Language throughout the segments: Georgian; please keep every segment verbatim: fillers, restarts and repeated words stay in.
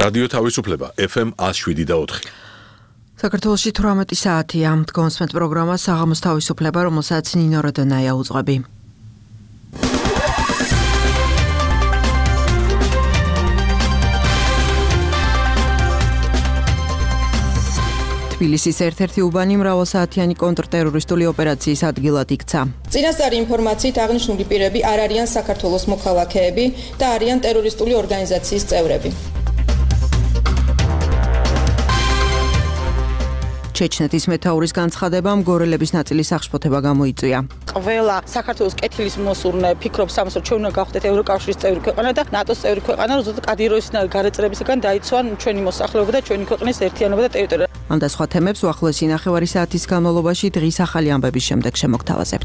რადიო თავისუფლება ეფ ემ one oh seven და four. საქართველოში თვრამეტი საათია. Დგომსმენთ პროგრამა საღამოს თავისუფლება, რომელსაც ნინო როდონაია უძღვები. თბილისის ერთ-ერთი უბანი მრავალსაათიანი კონტრტერორისტული ოპერაციის ადგილად იქცა. წინასწარი ინფორმაციით აღნიშნული პირები არ არიან საქართველოს მოქალაქეები და არიან ტერორისტული ორგანიზაციის წევრები. ჩეჩნეთის მეთაურის განცხადებამ გორელების ნაწილის აღშფოთება გამოიწვია. ყველა საქართველოს კეთილის მოსურნე ფიქრობს ამას, რომ ჩვენ უნდა გავხდეთ ევროკავშირის წევრი ქვეყანა და ნატოს წევრი ქვეყანა, როდესაც კადიროვის გარეწელებისგან დაიცვან ჩვენი მოსახლეობა და ჩვენი ქვეყნის ერთიანობა და ტერიტორია. ამ და სხვა თემებს უახლოესი ნახევარი საათის განმავლობაში დღის ახალი ამბების შემდეგ შემოგთავაზებთ.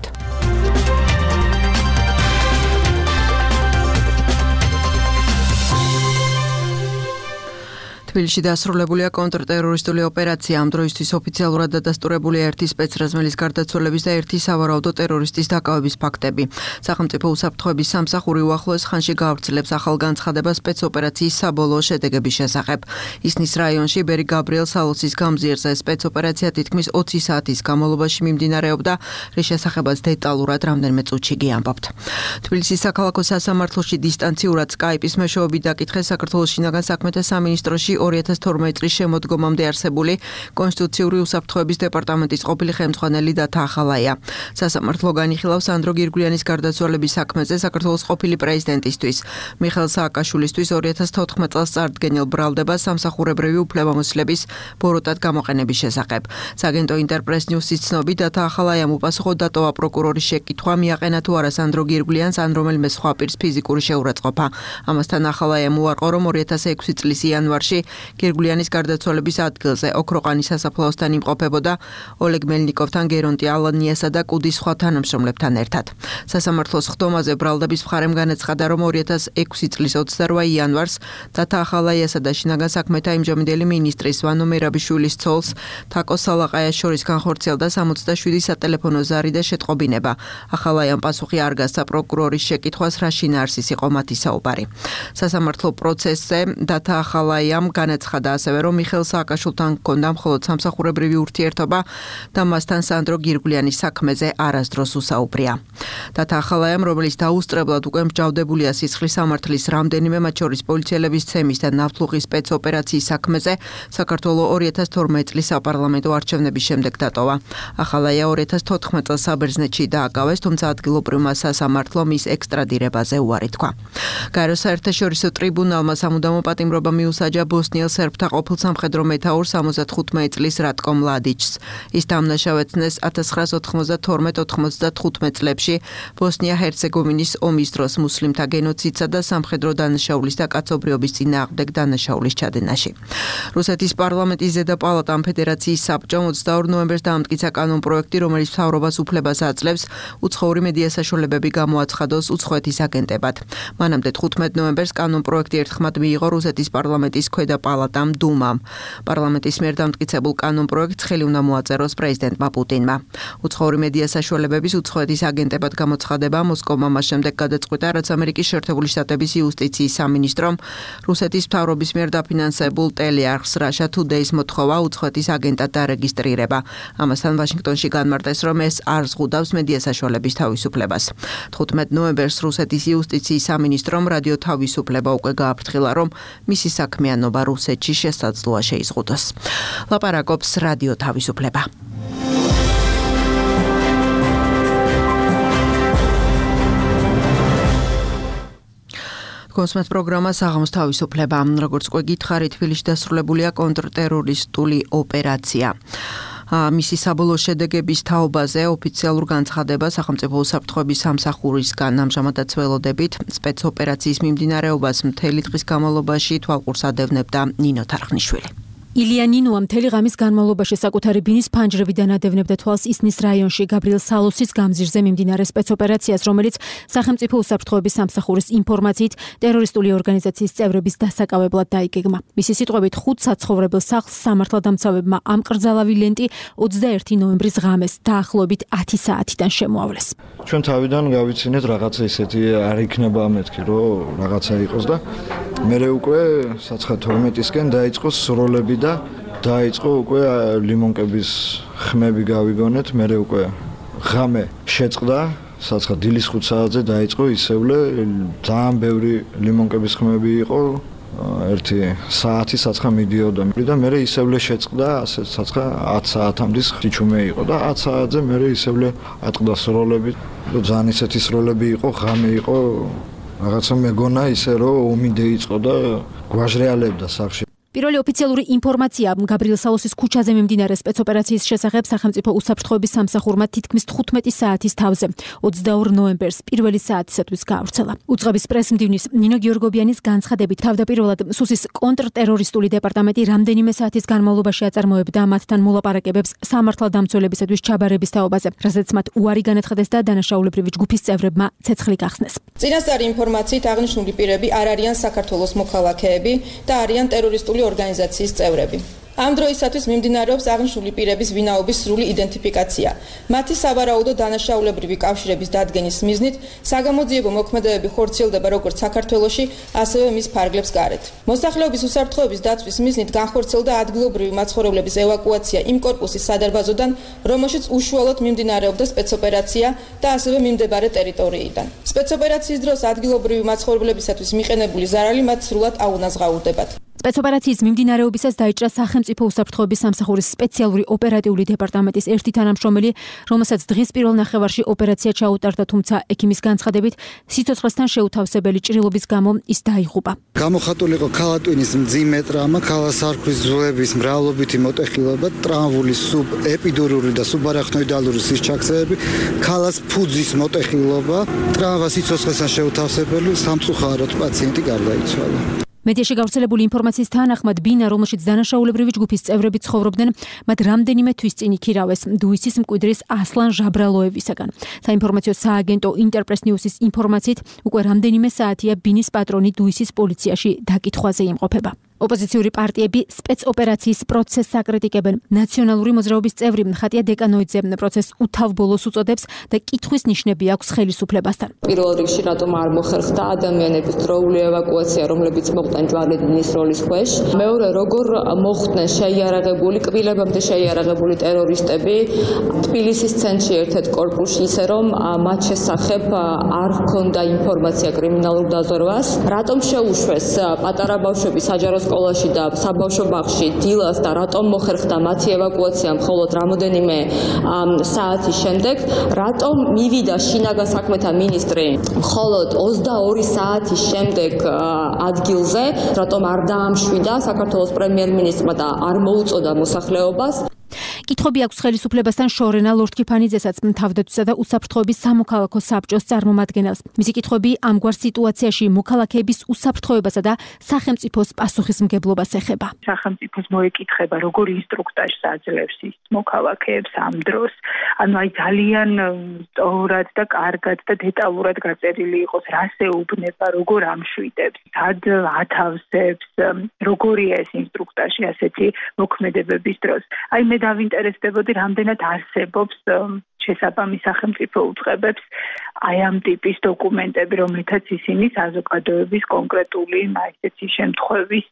თბილისში დასრულებულია კონტრტერორისტული ოპერაცია. ამ დროისთვის ოფიციალურად დადასტურებულია ერთი სპეცრაზმელის გარდაცვალების და ერთი სავარაუდო ტერორისტის დაკავების ფაქტები. სახელმწიფო უსაფრთხოების სამსახური უახლოეს ხანში გავრცელებს ახალ განცხადებას სპეცოპერაციის საბოლოო შედეგების შესახებ. ისნის რაიონში ბერი გაბრიელ სალოცის გამზირზე სპეცოპერაცია თითქმის ოცი საათის განმავლობაში მიმდინარეობდა, რის შესახებაც დეტალურად რამდენიმე წუთში გიამბობთ. თბილისის საქალაქო სასამართლოში დისტანციურად სკაიპის მეშვეობით დაკითხეს საქართველოს შინაგან საქმეთა სამინისტროში ორი ათას თორმეტი წლის შემოდგომამდე არსებული კონსტიტუციური უსაფრთხოების დეპარტამენტის ყოფილი ხელმძღვანელი დათა ახალაია. სასამართლო განიხილავს ანდრო გირგვლიანის გარდაცვალების საქმეზე საქართველოს ყოფილი პრეზიდენტისთვის მიხეილ სააკაშვილისთვის ორი ათას თოთხმეტ წელს წარდგენილ ბრალდებას სამსახურებრივი უფლებამოსილების ბოროტად გამოყენების შესახებ. საგენტო ინტერპრეს ნიუსის ცნობით დათა ახალაიამ უპასუხო დატოვა პროკურორის შეკითხვა მიაყენა თუ არა ანდრო გირგვლიანს ან რომელიმე სხვა პირს ფიზიკური შეურაცხყოფა. ამასთან ახალაიამ უარყო, რომ ორი ათას ექვსი წლის იანვარში გირგვლიანის გარდაცვალების ადგილზე ოქროყანის სასაფლაოსთან იმყოფებოდა ოლეგ მელნიკოვთან, გერონტი ალანიასა და კუდის სხვა თანამშრომლებთან ერთად. სასამართლოს ხდომაზე ბრალდების მხარემ განაცხადა, რომ ორი ათას ექვსი წლის ოცდარვა იანვარს დათა ახალაიასა და შინაგან საქმეთა იმჟამინდელი მინისტრის ვანო მერაბიშვილის ცოლს თაკო სალაყაიას შორის განხორციელდა სამოცდაშვიდი სატელეფონო ზარი და შეტყობინება. ახალაიამ პასუხი არ გასცა პროკურორის შეკითხვას, რა შინაარსის იყო მათი საუბარი. სასამართლო პროცესზე დათა ახალაიამ განაცხადა ასევე, რომ მიხეილ სააკაშვილთან ჰქონდა მხოლოდ სამსახურებრივი ურთიერთობა და მასთან სანდრო გირგვლიანის საქმეზე არასდროს უსაუბრია. დათა ახალაიამ, რომელიც დაუსწრებლად უკვე მსჯავრდებულია სისხლის სამართლის რამდენიმე, მათ შორის პოლიციელების ცემის და ნავთლუღის სპეცოპერაციის საქმეზე, საქართველოს ორი ათას თორმეტი წლის საპარლამენტო არჩევნების შემდეგ დატოვა. ახალაია ორი ათას თოთხმეტ წელს საბერძნეთში დააკავეს, თუმცა ადგილობრივმა სასამართლომ მის ექსტრადირებაზე უარი თქვა. გაეროს საერთაშორისო ტრიბუნალმა სამუდამო პატიმრობა მიუსაჯა ბოსნიელ სერბთა ყოფილ სამხედრო მეთაურს ორმოცდახუთმეტი წლის რატკო მლადიჩს. ის დამნაშავეცნეს ათას ცხრაას ოთხმოცდათორმეტ ოთხმოცდათხუთმეტ წლებში ბოსნია-ჰერცეგოვინის ომის დროს მუსლიმთა გენოციდსა და სამხედრო დანაშაულის და კაცობრიობის წინააღმდეგ დანაშაულის ჩადენაში. რუსეთის პარლამენტის ზედა პალატამ ფედერაციის საბჭომ ოცდაორ ნოემბერს დაამტკიცა კანონპროექტი, რომელიც მთავრობას უფლებას აძლევს უცხოური მედია საშუალებები გამოაცხადოს უცხოეთის აგენტებად. მანამდე თხუთმეტ ნოემბერს კანონპროექტი ერთხმად მიიღო რუსეთის პარლამენტის ქვედა პალატამ დუმამ. პარლამენტის მიერ დამტკიცებულ კანონპროექტს ხელი უნდა მოაწეროს პრეზიდენტმა პუტინმა. უცხოური მედია საშუალებების უცხოეთის აგენტებად გამოცხადება მოსკოვმა მას შემდეგ გადაწყვიტა, რაც ამერიკის შეერთებული შტატების იუსტიციის სამინისტრომ რუსეთის მთავრობის მიერ დაფინანსებულ ტელეარხს Russia Today-ს მოთხოვა უცხოეთის აგენტად დარეგისტრირება. ამასთან ვაშინგტონში განმარტეს, რომ ეს არ ზღუდავს მედია საშუალების თავისუფლებას. თხუთმეტ ნოემბერს რუსეთის იუსტიციის სამინისტრომ რადიო თავისუფლება უკვე გააფრთხილა, რომ მისი საქმიანობა რუსეთში შესაძლოა შეიზღუდოს. ლაპარაკობს რადიო თავისუფლება. დგომსმენთ პროგრამა საღამოს თავისუფლება. როგორც უკვე გითხარით, თბილისში დასრულებულია კონტრტერორისტული ოპერაცია. მისი საბოლოო შედეგების თაობაზე ოფიციალურ განცხადებას სახელმწიფო უსაფრთხოების სამსახურისგან ამჟამადაც ველოდებით. სპეცოპერაციის მიმდინარეობას მთელი დღის განმავლობაში თვალყურს ადევნებდა ნინო თარხნიშვილი. ილია ნინოა მთელი ღამის განმავლობაში საკუთარი ბინის ფანჯრებიდან ადევნებდა თვალს ისნის რაიონში გაბრიელ სალოცის გამზირზე მიმდინარე სპეცოპერაციას, რომელიც სახელმწიფო უსაფრთხოების სამსახურის ინფორმაციით ტერორისტული ორგანიზაციის წევრების დასაკავებლად დაიგეგმა. მისი სიტყვებით ხუთ საცხოვრებელ სახლს სამართალდამცავებმა ამკრძალავი ლენტი ოცდაერთი ნოემბრის ღამეს დაახლოებით ათი საათიდან შემოავლეს. ჩვენ თავიდან გავიცინეთ რაღაცა ისეთი არ იქნება მეთქი, რომ რაღაცა იყოს და მერე უკვე საცხა თორმეტისკენ დაიწყო სროლები და დაიწყო უკვე ლიმონკების ხმები გავიგონეთ, მერე უკვე ღამე შეწყდა, საცხა დილის ხუთ საათზე დაიწყო ისევლე ძალიან ბევრი ლიმონკების ხმები იყო. ერთი საათი საცხა მიდიოდა და მერე ისევლე შეწყდა, ასე საცხა ათ საათამდის ხიჩუმე იყო და ათ საათზე მერე ისევლე ატყდა სროლები და ძალიან ისეთი სროლები იყო, ღამე იყო, რაღაცა მეგონა ისე რომ ომი დაიწყო და გვაჟრეალებდა სახში. პირველი ოფიციალური ინფორმაცია გაბრიელ სალოსის ქუჩაზე მიმდინარე სპეცოპერაციის შესახებ სახელმწიფო უსაფრთხოების სამსახურმა თითქმის თხუთმეტი საათის თავზე ოცდაორ ნოემბერს პირველი საათისათვის გაავრცელა. უწყების პრესმდივნის ნინო გიორგობიანის განცხადებით თავდაპირველად სუსის კონტრტერორისტული დეპარტამენტი რამდენიმე საათის განმავლობაში აწარმოებდა მათთან მოლაპარაკებებს სამართალდამცველებისათვის ჩაბარების თაობაზე, რასაც მათ უარი განაცხადეს და დანაშაულებრივი ჯგუფის წევრებმა ცეცხლი გახსნეს. წინასწარი ინფორმაციით აღნიშნული პირები არ არიან საქართველოს მოქალაქეები და არიან ტერორისტული ორგანიზაციის წევრები. ამ დროისათვის მიმდინარეობს აღნიშნული პირების ვინაობის სრული იდენტიფიკაცია. მათი სავარაუდო დანაშაულებრივი კავშირების დადგენის მიზნით საგამოძიებო მოქმედებები ხორციელდება როგორც საქართველოში, ასევე მის ფარგლებს გარეთ. მოსახლეობის უსაფრთხოების დაცვის მიზნით განხორციელდა ადგილობრივი მაცხოვრებლების ევაკუაცია იმ კორპუსის სადარბაზოდან, რომელშიც უშუალოდ მიმდინარეობდა სპეცოპერაცია და ასევე მიმდებარე ტერიტორიიდან. სპეცოპერაციის დროს ადგილობრივი მაცხოვრებლებისათვის მიყენებული ზარალი მათ სრულად აუნაზღაურდებათ. სპეცოპერაციის მიმდინარეობისას დაიჭრა სახელმწიფო უსაფრთხოების სამსახურის სპეციალური ოპერატიული დეპარტამენტის ერთი თანამშრომელი, რომელსაც დღის პირველ ნახევარში ოპერაცია ჩაუტარდა, თუმცა ექიმის განცხადებით სიცოცხლესთან შეუთავსებელი ჭრილობის გამო ის დაიღუპა. გამოხატული იყო ქალატვინის მძიმე ტრავმა, ქალასარქვის ძვლების მრავლობითი მოტეხილობა, ტრამვული სუბეპიდურული და სუბარახნოიდალური სისჩაქცეები, ქალას ფუძის მოტეხილობა, ტრავმა სიცოცხლესთან შეუთავსებელი, სამწუხაროდ პაციენტი გარდაიცვალა. მედიაში გავრცელებული ინფორმაციის თანახმად ბინა, რომელშიც დანაშაულებრივი ჯგუფის წევრები ცხოვრობდნენ, მათ რამდენიმე თვის წინ იქირავეს დუისის მკვიდრის ასლან ჟაბრალოევისაგან. საინფორმაციო სააგენტო ინტერპრეს ნიუსის ინფორმაციით, უკვე რამდენიმე საათია ბინის პატრონი დუისის პოლიციაში დაკითხვაზე იმყოფება. ოპოზიციური პარტიები სპეცოპერაციის პროცესს აკრიტიკებენ. ნაციონალური მოძრაობის წევრი ხატია დეკანოიძე პროცესს უთავბოლოს უწოდებს და კითხვის ნიშნები აქვს ხელისუფლებასთან. პირველ რიგში რატომ არ მოხერხდა ადამიანების დროული ევაკუაცია, რომლებიც მოხვდნენ ჯვალედინის როლის ქვეშ. მეორე, როგორ მოხვდნენ შეიარაღებული, კბილებამდე შეიარაღებული ტერორისტები თბილისის ცენტრში ერთ-ერთ კორპუსში, ისე რომ მათ შესახებ არ ჰქონდა ინფორმაცია კრიმინალურ დაზვერვას. რატომ შეუშვეს პატარა ბავშვები საჯარო სკოლაში და საბავშვო ბაღში დილას და რატომ მოხერხდა მათი ევაკუაცია მხოლოდ რამოდენიმე საათის შემდეგ, რატომ მივიდა შინაგან საქმეთა მინისტრი მხოლოდ ოცდაორი საათის შემდეგ ადგილზე, რატომ არ დაამშვიდა საქართველოს პრემიერ-მინისტრმა და არ მოუწოდა მოსახლეობას. კითხვები აქვს ხელისუფლებასთან შორენა ლორთქიფანიძესაც, თავდაცვისა და უსაფრთხოების სამოქალაქო საბჭოს წარმომადგენელს. მისი კითხვები ამგვარ სიტუაციაში მოქალაქეების უსაფრთხოებასა და სახელმწიფოს პასუხისმგებლობას ეხება. სახელმწიფოს მოეკითხება, როგორ ინსტრუქტაჟს აძლევს ის მოქალაქეებს ამ დროს. ანუ აი ძალიან სწორად და კარგად და დეტალურად გაწერილი იყოს, რას ეუბნება, როგორ ამშვიდებს, სად ათავსებს, როგორია ეს ინსტრუქტაჟი ასეთი მოქმედებების დროს. აი მე დავინტერესდებოდი, რამდენად არსებობს შესაბამის სახელმწიფო უწყებებს აი ამ ტიპის დოკუმენტები, რომლითაც ისინი საზოგადოების კონკრეტული ესეთი შემთხვევის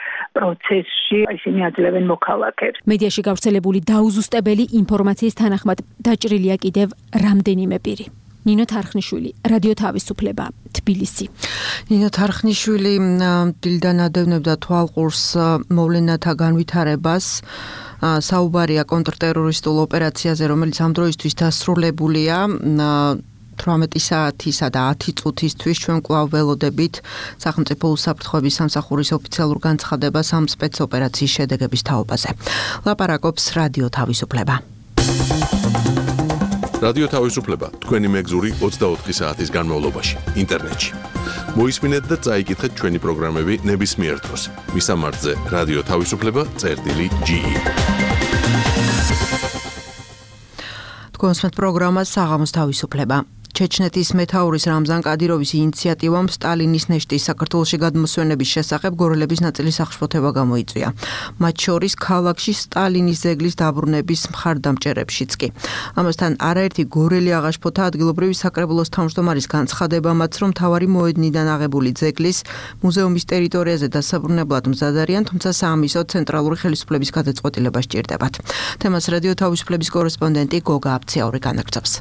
პროცესში ისინი აძლევენ მოქალაქეებს. მედიაში გავრცელებული დაუზუსტებელი ინფორმაციის თანახმად დაჭრილია კიდევ რამდენიმე პირი. ნინო თარხნიშვილი, რადიო თავისუფლება, თბილისი. ნინო თარხნიშვილი დილიდან ადევნებდა თვალყურს მოვლენათა განვითარებას. საუბარია კონტრტერორისტულ ოპერაციაზე, რომელიც ამ დროისთვის დასრულებულია. თვრამეტი საათისა და ათი წუთისთვის ჩვენ კვლავ ველოდებით სახელმწიფო უსაფრთხოების სამსახურის ოფიციალურ განცხადებას ამ სპეცოპერაციის შედეგების თაობაზე. ლაპარაკობს რადიო თავისუფლება. რადიო თავისუფლება თქვენი მეგზური ოცდაოთხი საათის განმავლობაში ინტერნეტში. მოისმინეთ და წაიკითხეთ ჩვენი პროგრამები ნებისმიერ დროს. მისამართზე რადიო თავისუფლება წერტილი ჯი ი. თქვენს პროგრამას საღამოს თავისუფლება. ჩეჩნეთის მეთაურის რამზან კადიროვის ინიციატივამ სტალინის ნეშტის საქართველოში გადმოსვენების შესახებ გორელების ნაწილის აღშფოთება გამოიწვია. მათ შორის ქალაქში სტალინის ძეგლის დაბრუნების მხარდამჭერებშიც კი. ამასთან არაერთი გორელი აღაშფოთა ადგილობრივი საკრებულოს თავმჯდომარის განცხადებამაც, რომ მთავარი მოედნიდან აღებული ძეგლის მუზეუმის ტერიტორიაზე დასაბრუნებლად მზად არიან, თუმცა საამისო ცენტრალური ხელისუფლების გადაწყვეტილება სჭირდებათ. თემას რადიო თავისუფლების კორესპონდენტი გოგა აბციაური განაგრძობს.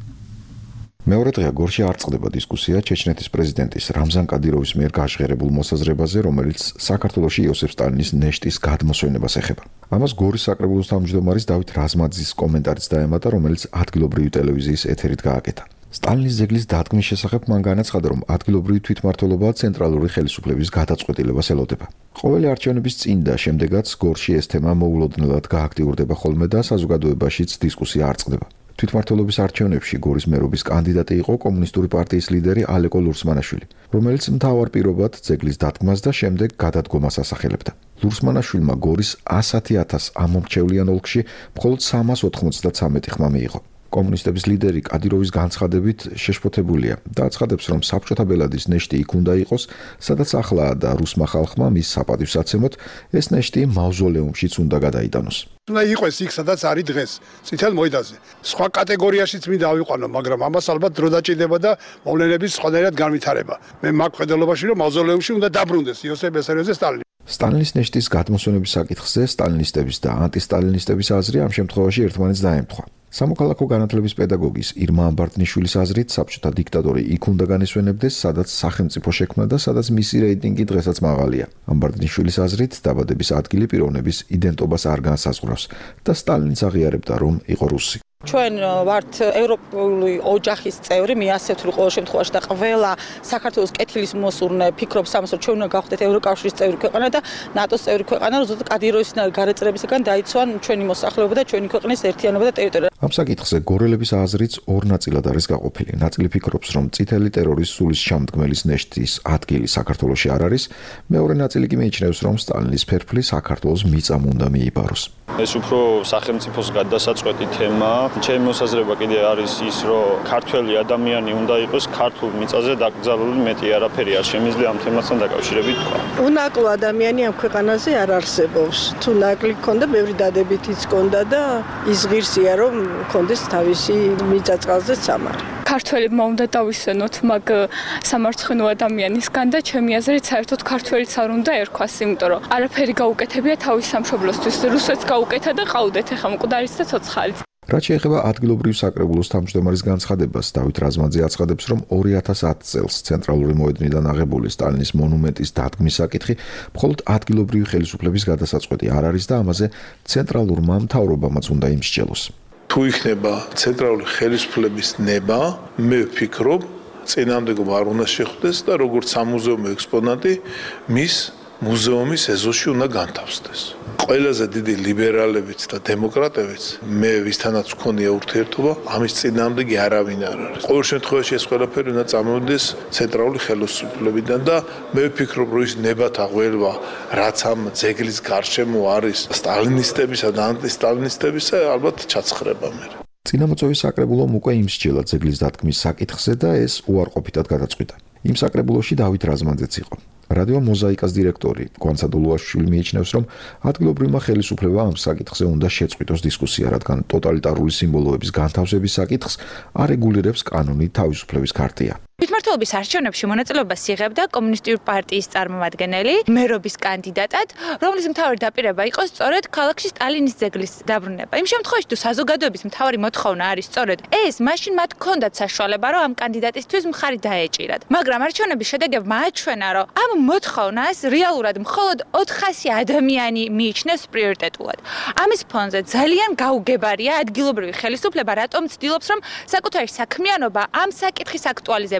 მეორე დღეა გორში არ წყდება დისკუსია ჩეჩნეთის პრეზიდენტის რამზან კადიროვის მიერ გაჟღერებულ მოსაზრებაზე, რომელიც საქართველოში იოსებ სტალინის ნეშტის გადმოსვენებას ეხება. ამას გორის საკრებულოს თავმჯდომარის დავით რაზმაძის კომენტარიც დაემატა, რომელიც ადგილობრივი ტელევიზიის ეთერით გააკეთა. სტალინის ძეგლის დადგმის შესახებ მან განაცხადა, რომ ადგილობრივი თვითმმართველობა ცენტრალური ხელისუფლების გადაწყვეტილებას ელოდება. ყოველი არჩევნების წინ და შემდეგაც გორში ეს თემა მოულოდნელად გააქტიურდება ხოლმე და საზოგადოებაშიც დისკუსია არ წყდება. თვითმმართველობის არჩევნებში გორის მერობის კანდიდატი იყო კომუნისტური პარტიის ლიდერი ალეკო ლურსმანაშვილი, რომელიც მთავარ პირობად ძეგლის დადგმას და შემდეგ გადადგომას ასახელებდა. ლურსმანაშვილმა გორის ასი ათასი ამომრჩევლიან ოლქში მხოლოდ სამას ოთხმოცდათრამეტი ხმა მიიღო. კომუნისტების ლიდერი კადიროვის განცხადებით შეშფოთებულია და აცხადებს, რომ საბჭოთა ბელადის ნეშტი იქ უნდა იყოს, სადაც ახლა და რუსმა ხალხმა მის საპატივსაცემოდ ეს ნეშტი მავზოლეუმშიც უნდა გადაიტანოს. უნდა იყოს იქ, სადაც არის დღეს, წითელ მოედანზე. სხვა კატეგორიაშიც მინდა ავიყვანო, მაგრამ ამას ალბათ დრო დაჭირდება და მოვლენების სხვადასხვა განვითარება. მე მაგ ხედელობაში, რომ მავზოლეუმში უნდა დაბრუნდეს იოსებ ბესარიოზე სტალინი. სტალინის ნეშტის გადმოსვენების საკითხზე სტალინისტების და ანტისტალინისტების აზრი ამ შემთხვევაში ერთმანეთს დაემთხვა. სამოქალაქო განათლების პედაგოგის ირმა ამბარდნიშვილის აზრით, საბჭოთა დიქტატორი იქ უნდა განესვენებდეს, სადაც სახელმწიფო შექმნა და სადაც მისი რეიტინგი დღესაც მაღალია. ამბარდნიშვილის აზრით, დაბადების ადგილი პიროვნების იდენტობას არ განსაზღვრავს და სტალინიც აღიარებდა, რომ იყო რუსი. ჩვენ ვართ ევროპული ოჯახის წევრი, მე ასე ვთვლი ყოველ შემთხვევაში და ყველა საქართველოს კეთილის მოსურნე ფიქრობს ამას, რომ ჩვენ უნდა გავხდეთ ევროკავშირის წევრი ქვეყანა და ნატოს წევრი ქვეყანა, რომ ზუსტად კადიროვის გარეწრებისგან დაიცვან ჩვენი მოსახლეობა და ჩვენი ქვეყნის ერთიანობა და ტერიტორია. ამ საკითხზე გორელების აზრიც ორ ნაწილად არის გაყოფილი. ნაწილი ფიქრობს, რომ წითელი ტერორის სულის ჩამდგმელის ნეშტის ადგილი საქართველოში არ არის, მეორე ნაწილი კი მიიჩნევს, რომ სტალინის ფერფლი საქართველოს მიწამ უნდა მიიბაროს. ეს უფრო სახელმწიფოს გადასაწყვეტი თემა. ჩემი მოსაზრება კიდე არის ის, რომ ქართველი ადამიანი უნდა იყოს ქართულ მიწაზე დაკრძალული, მეტი არაფერი არ შემიძლია ამ თემასთან დაკავშირებით თქვა. უნაკლო ადამიანი ამ ქვეყანაზე არ არსებობს. თუ ნაკლი ქონდა, ბევრი დადებითიც ქონდა და ის ღირსია, რომ ქონდეს თავისი მიწა-წყალზე სამარი. ქართველებმა უნდა დავისვენოთ მაგ სამარცხვინო ადამიანისგან და ჩემი აზრით საერთოდ ქართველიც არ უნდა ერქვას, იმიტომ რომ არაფერი გაუკეთებია თავის სამშობლოსთვის, რუსეთს გაუკეთა და ყავდეთ ახლა მკვდარიც და ცოცხალიც. რაც შეეხება ადგილობრივ საკრებულოს თავმჯდომარის განცხადებას, დავით რაზმაძე აცხადებს, რომ ორი ათას ათი წელს ცენტრალური მოედნიდან აღებული სტალინის მონუმენტის დადგმის საკითხი მხოლოდ ადგილობრივი ხელისუფლების გადასაწყვეტი არ არის და ამაზე ცენტრალურმა მთავრობამაც უნდა იმსჯელოს. თუ იქნება ცენტრალური ხელისუფლების ნება, მე ვფიქრობ, წინამდებობა არ უნდა შეხვდეს და როგორც სამუზეუმო ექსპონატი მის მუზეუმის ეზოში უნდა განთავსდეს. ყველაზე დიდი ლიბერალებიც და დემოკრატებიც მე ვისთანაც ვქონია ურთიერთობა, ამის წინააღმდეგი არავინ არ არის. ყოველ შემთხვევაში ეს ყველაფერი უნდა წამოვიდეს ცენტრალური ხელისუფლებიდან და მე ვფიქრობ, რომ ის ნებათა ღველვა, რაც ამ ძეგლის გარშემო არის სტალინისტებისა და ანტისტალინისტებისა, ალბათ ჩაცხრება მე. წინამოწვევის საკრებულომ უკვე იმსჯელა ძეგლის დადგმის საკითხზე და ეს უარყოფითად გადაწყვიტა. იმ საკრებულოში დავით რაზმაძეც იყო. რადიო მოზაიკას დირექტორი კვანცადულუაშვილი მიიჩნევს, რომ ადგილობრივმა ხელისუფლებამ ამ საკითხზე უნდა შეწყვიტოს დისკუსია, რადგან ტოტალიტარული სიმბოლოების განთავსების საკითხს არეგულირებს კანონი თავისუფლების ქარტია. თვითმმართველობის არჩევნებში მონაწილეობას იღებდა კომუნისტური პარტიის წარმომადგენელი მერობის კანდიდატად, რომლის მთავარი დაპირება იყო სწორედ ქალაქში სტალინის ძეგლის დაბრუნება. იმ შემთხვევაში, თუ საზოგადოების მთავარი მოთხოვნა არის სწორედ ეს, მაშინ მათ ჰქონდათ საშუალება, რომ ამ კანდიდატისთვის მხარი დაეჭირათ. მაგრამ არჩევნების შედეგებმა აჩვენა, რომ ამ მოთხოვნას რეალურად მხოლოდ ოთხასი ადამიანი მიიჩნევს პრიორიტეტულად. ამის ფონზე ძალიან გაუგებარია ადგილობრივი ხელისუფლება, რატომ ცდილობს, რომ საკუთარი საქმიანობა ამ საკითხის აქტუალიზებით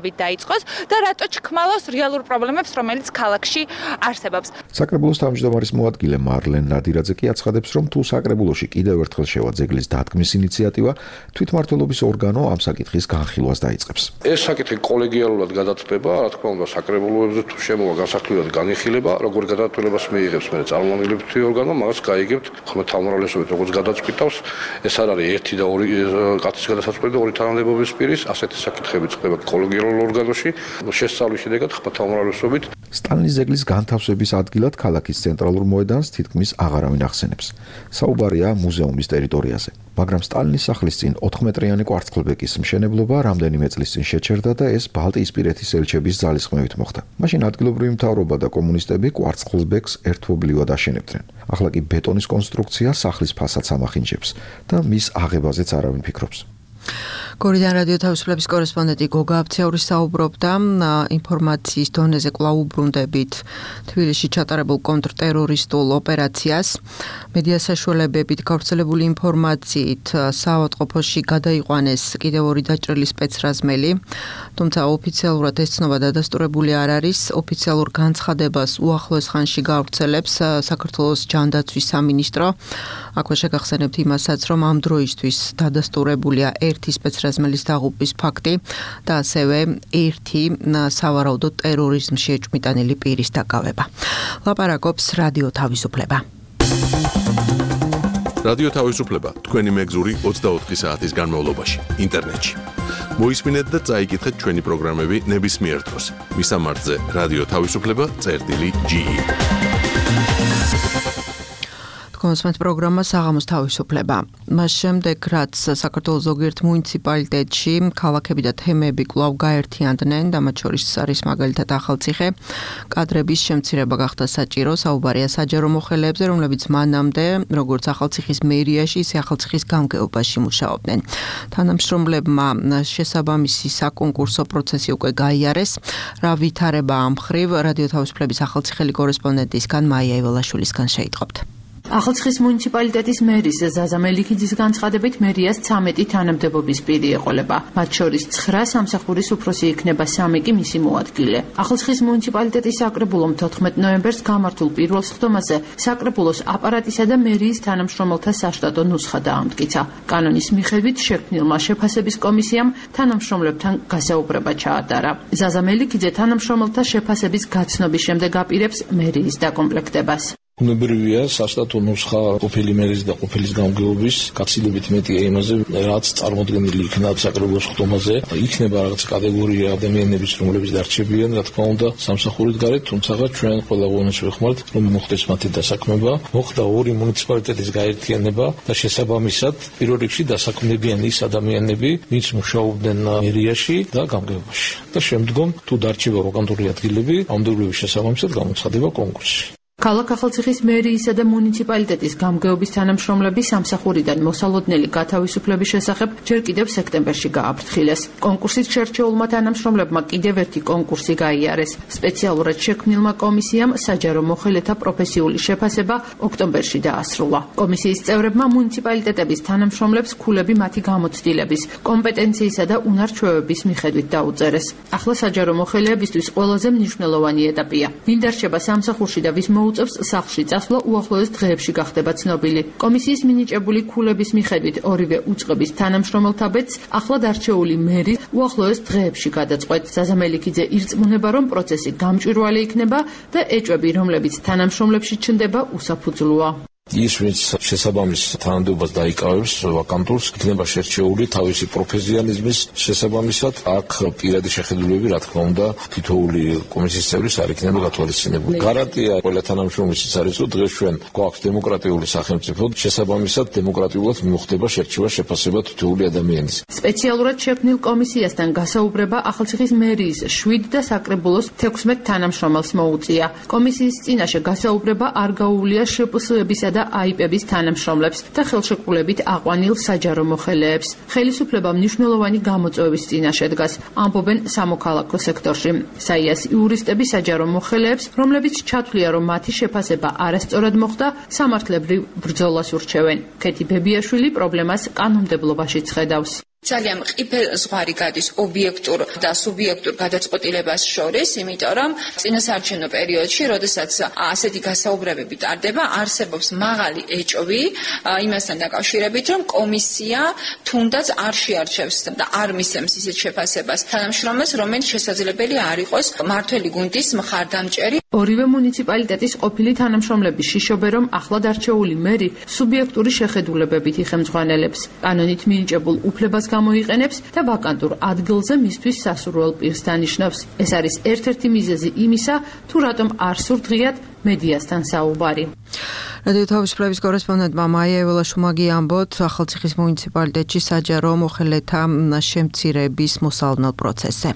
დაწყებით დაიწყოს და რატო ჩქმალავს რეალურ პრობლემებს, რომელიც ქალაქში არსებობს. საკრებულოს თავმჯდომარის მოადგილე მარლენ ნადირაძე კი აცხადებს, რომ თუ საკრებულოში კიდევ ერთხელ შევა ძეგლის დადგმის ინიციატივა, თვითმმართველობის ორგანო ამ საკითხის განხილვას დაიწყებს. ეს საკითხი კოლეგიალურად გადაწყვეტება, რა თქმა უნდა, საკრებულოებზე თუ შემოვა განსაკუთრებულად განიხილება, როგორ გადაწყვეტილებას მიიღებს მე წარმომადგენლობითი ორგანო, მაგას გაიგებთ ხოლმე თავმრავლესობით, როგორც გადაწყვეტავს. ეს არ არის ერთი და ორი კაცის გადასაწყვეტი და ორი თანამდებობის პირის, ასეთი საკითხები წყდება კოლეგიალურ ორგანოში, შესწავლის შედეგად ხმა თავმრავლესობით. სტალინის ძეგლის განთავსების ადგილად ქალაქის ცენტრალურ მოედანს თითქმის აღარავინ ახსენებს. საუბარია მუზეუმის ტერიტორიაზე, მაგრამ სტალინის სახლის წინ ოთხმეტრიანი კვარცხლბეკის მშენებლობა რამდენიმე წლის წინ შეჩერდა და ეს ბალტიისპირეთის ელჩების ძალისხმევით მოხდა. მაშინ ადგილობრივი მთავრობა და კომუნისტები კვარცხლბეკს ერთობლივად აშენებდნენ. ახლა კი ბეტონის კონსტრუქცია სახლის ფასადს ამახინჯებს და მის აღებაზეც არავინ ფიქრობს. გორიდან რადიო თავისუფლების კორესპონდენტი გოგა აბციაური საუბრობდა ინფორმაციის დონეზე კვლავ უბრუნდებით თბილისში ჩატარებულ კონტრტერორისტულ ოპერაციას. მედია საშუალებებით გავრცელებული ინფორმაციით საავადმყოფოში გადაიყვანეს კიდევ ორი დაჭრილი სპეცრაზმელი, თუმცა ოფიციალურად ეს ცნობა დადასტურებული არ არის. ოფიციალურ განცხადებას უახლოეს ხანში გავრცელებს საქართველოს ჯანდაცვის სამინისტრო. აქვე შეგახსენებთ იმასაც, რომ ამ დროისთვის დადასტურებულია ერთი სპეცრაზმელის დაღუპვის ფაქტი და ასევე ერთი სავარაუდო ტერორიზმში ეჭვმიტანილი პირის დაკავება. ლაპარაკობს რადიო თავისუფლება. რადიო თავისუფლება თქვენი მეგზური ოცდაოთხი საათის განმავლობაში ინტერნეტში. მოისმინეთ და წაიკითხეთ ჩვენი პროგრამები ნებისმიერ დროს. მისამართზე რადიო თავისუფლება წერტილი ჯი ი. კონსმეთ პროგრამა საღამოს თავისუფლება. მას შემდეგ, რაც საქართველოს ზოგიერთ მუნიციპალიტეტში ქალაქები და თემები კვლავ გაერთიანდნენ და მათ შორის არის მაგალითად ახალციხე, კადრების შემცირება გახდა საჭირო. საუბარია საჯარო მოხელეებზე, რომლებიც მანამდე, როგორც ახალციხის მერიაში, ისე ახალციხის გამგეობაში მუშაობდნენ. თანამშრომლებმა შესაბამისი საკონკურსო პროცესი უკვე გაიარეს. რა ვითარება ამ მხრივ რადიო თავისუფლების ახალციხელი კორესპონდენტისგან მაია ივალაშვილისგან შეიტყობთ. ახალციხის მუნიციპალიტეტის მერის ზაზა მელიქიძის განცხადებით მერიას ცამეტი თანამდებობის პირი ეყოლება. მათ შორის ცხრა სამსახურის უფროსი იქნება, სამი კი მისი მოადგილე. ახალციხის მუნიციპალიტეტის საკრებულომ თოთხმეტ ნოემბერს გამართულ პირველ სხდომაზე საკრებულოს აპარატისა და მერიის თანამშრომელთა საშტატო ნუსხა დაამტკიცა. კანონის მიხედვით შექმნილმა შეფასების კომისიამ თანამშრომლებთან გასაუბრება ჩაატარა. ზაზა მელიქიძე თანამშრომელთა შეფასების გაცნობის შემდეგ აპირებს მერიის დაკომპლექტებას. უნებრივია სასტატო ნუსხა ყოფილი მერის და ყოფილის გამგეობის გაცილებით მეტია იმაზე, რაც წარმოდგენილი იქნა საკრებულოს სხდომაზე. იქნება რაღაც კატეგორია ადამიანების, რომლებიც დარჩებიან, რა თქმა უნდა, სამსახურით გარეთ, თუმცა ჩვენ ყველა ღონეს ვეხმართ, რომ მოხდეს მათი დასაქმება. მოხდა ორი მუნიციპალიტეტის გაერთიანება და შესაბამისად პირველ რიგში დასაქმდებიან ის ადამიანები, ვინც მუშაობდნენ მერიაში და გამგეობაში. და შემდგომ თუ დარჩება ვაკანტური ადგილები, ამდებლების შესაბამისად გამოცხადება კონკურსი. ქალაქ ახალციხის მერიისა და მუნიციპალიტეტის გამგეობის თანამშრომლები სამსახურიდან მოსალოდნელი გათავისუფლების შესახებ ჯერ კიდევ სექტემბერში გააფრთხილეს. კონკურსით შერჩეულმა თანამშრომლებმა კიდევ ერთი კონკურსი გაიარეს. სპეციალურად შექმნილმა კომისიამ საჯარო მოხელეთა პროფესიული შეფასება ოქტომბერში დაასრულა. კომისიის წევრებმა მუნიციპალიტეტების თანამშრომლებს ქულები მათი გამოცდილების, კომპეტენციისა და უნარ-ჩვევების მიხედვით დაუწერეს. ახლა საჯარო მოხელეებისთვის ყველაზე მნიშვნელოვანი ეტაპია. ვინ დარჩება სამსახურში და ვის უწევს სახლში წასვლა უახლოეს დღეებში გახდება ცნობილი. კომისიის მინიჭებული ქულების მიხედვით ორივე უწყების თანამშრომელთა ბედს ახლა დარჩეული მერი უახლოეს დღეებში გადაწყვეტს. ზაზა მელიქიძე ირწმუნება, რომ პროცესი გამჭვირვალე იქნება და ეჭვები, რომლებიც თანამშრომლებში ჩნდება, უსაფუძვლოა. ის ვინც შესაბამის თანამდებობას დაიკავებს ვაკანტურს, იქნება შერჩეული თავისი პროფესიონალიზმის შესაბამისად. აქ პირადი შეხედულებები, რა თქმა უნდა, თითოეული კომისიის წევრის არ იქნება გათვალისწინებული. გარანტია ყველა თანამშრომლისთვის არის, რომ დღეს ჩვენ გვაქვს დემოკრატიული სახელმწიფო, შესაბამისად დემოკრატიულად მოხდება შერჩევა შეფასება თითოეული ადამიანის. სპეციალურად შექმნილ კომისიასთან გასაუბრება ახალციხის მერიის შვიდ და საკრებულოს თექვსმეტ თანამშრომელს მოუწია. კომისიის წინაშე გასაუბრება არ გაუვლია შპს-ებისა და აიპების თანამშრომლებს და ხელშეკრულებით აყვანილ საჯარო მოხელეებს. ხელისუფლება მნიშვნელოვანი გამოწვევის წინაშე დგას, ამბობენ სამოქალაქო სექტორში. საიას იურისტები საჯარო მოხელეებს, რომლებიც ჩათვლია, რომ მათი შეფასება არასწორად მოხდა, სამართლებრივ ბრძოლას ურჩევენ. ქეთი ბებიაშვილი პრობლემას კანონმდებლობაში ხედავს. ძალიან მყიფე ზღვარი გადის ობიექტურ და სუბიექტურ გადაწყვეტილებას შორის, იმიტომ რომ წინასაარჩევნო პერიოდში, როდესაც ასეთი გასაუბრებები ტარდება, არსებობს მაღალი ეჭვი იმასთან დაკავშირებით, რომ კომისია თუნდაც არ შეარჩევს და არ მისცემს ისეთ შეფასებას თანამშრომელს, რომელიც შესაძლებელი არ იყოს მმართველი გუნდის მხარდამჭერი. ორივე მუნიციპალიტეტის ყოფილი თანამშრომლები შიშობენ, რომ ახლად არჩეული მერი სუბიექტური შეხედულებებით იხემძღვანელებს, კანონით მინიჭებულ უფლებას გამოიყენებს და ვაკანტურ ადგილზე მისთვის სასურველ პირს დანიშნავს. ეს არის ერთ-ერთი მიზეზი იმისა, თუ რატომ არ სურდღიათ მედიასთან საუბარი. რადიო თავისუფლების კორესპონდენტმა მაია ეველაშვილმა ამბობთ, ახალციხის მუნიციპალიტეტში საჯარო მოხელეთა შემცირების მოსალოდნელ პროცესზე.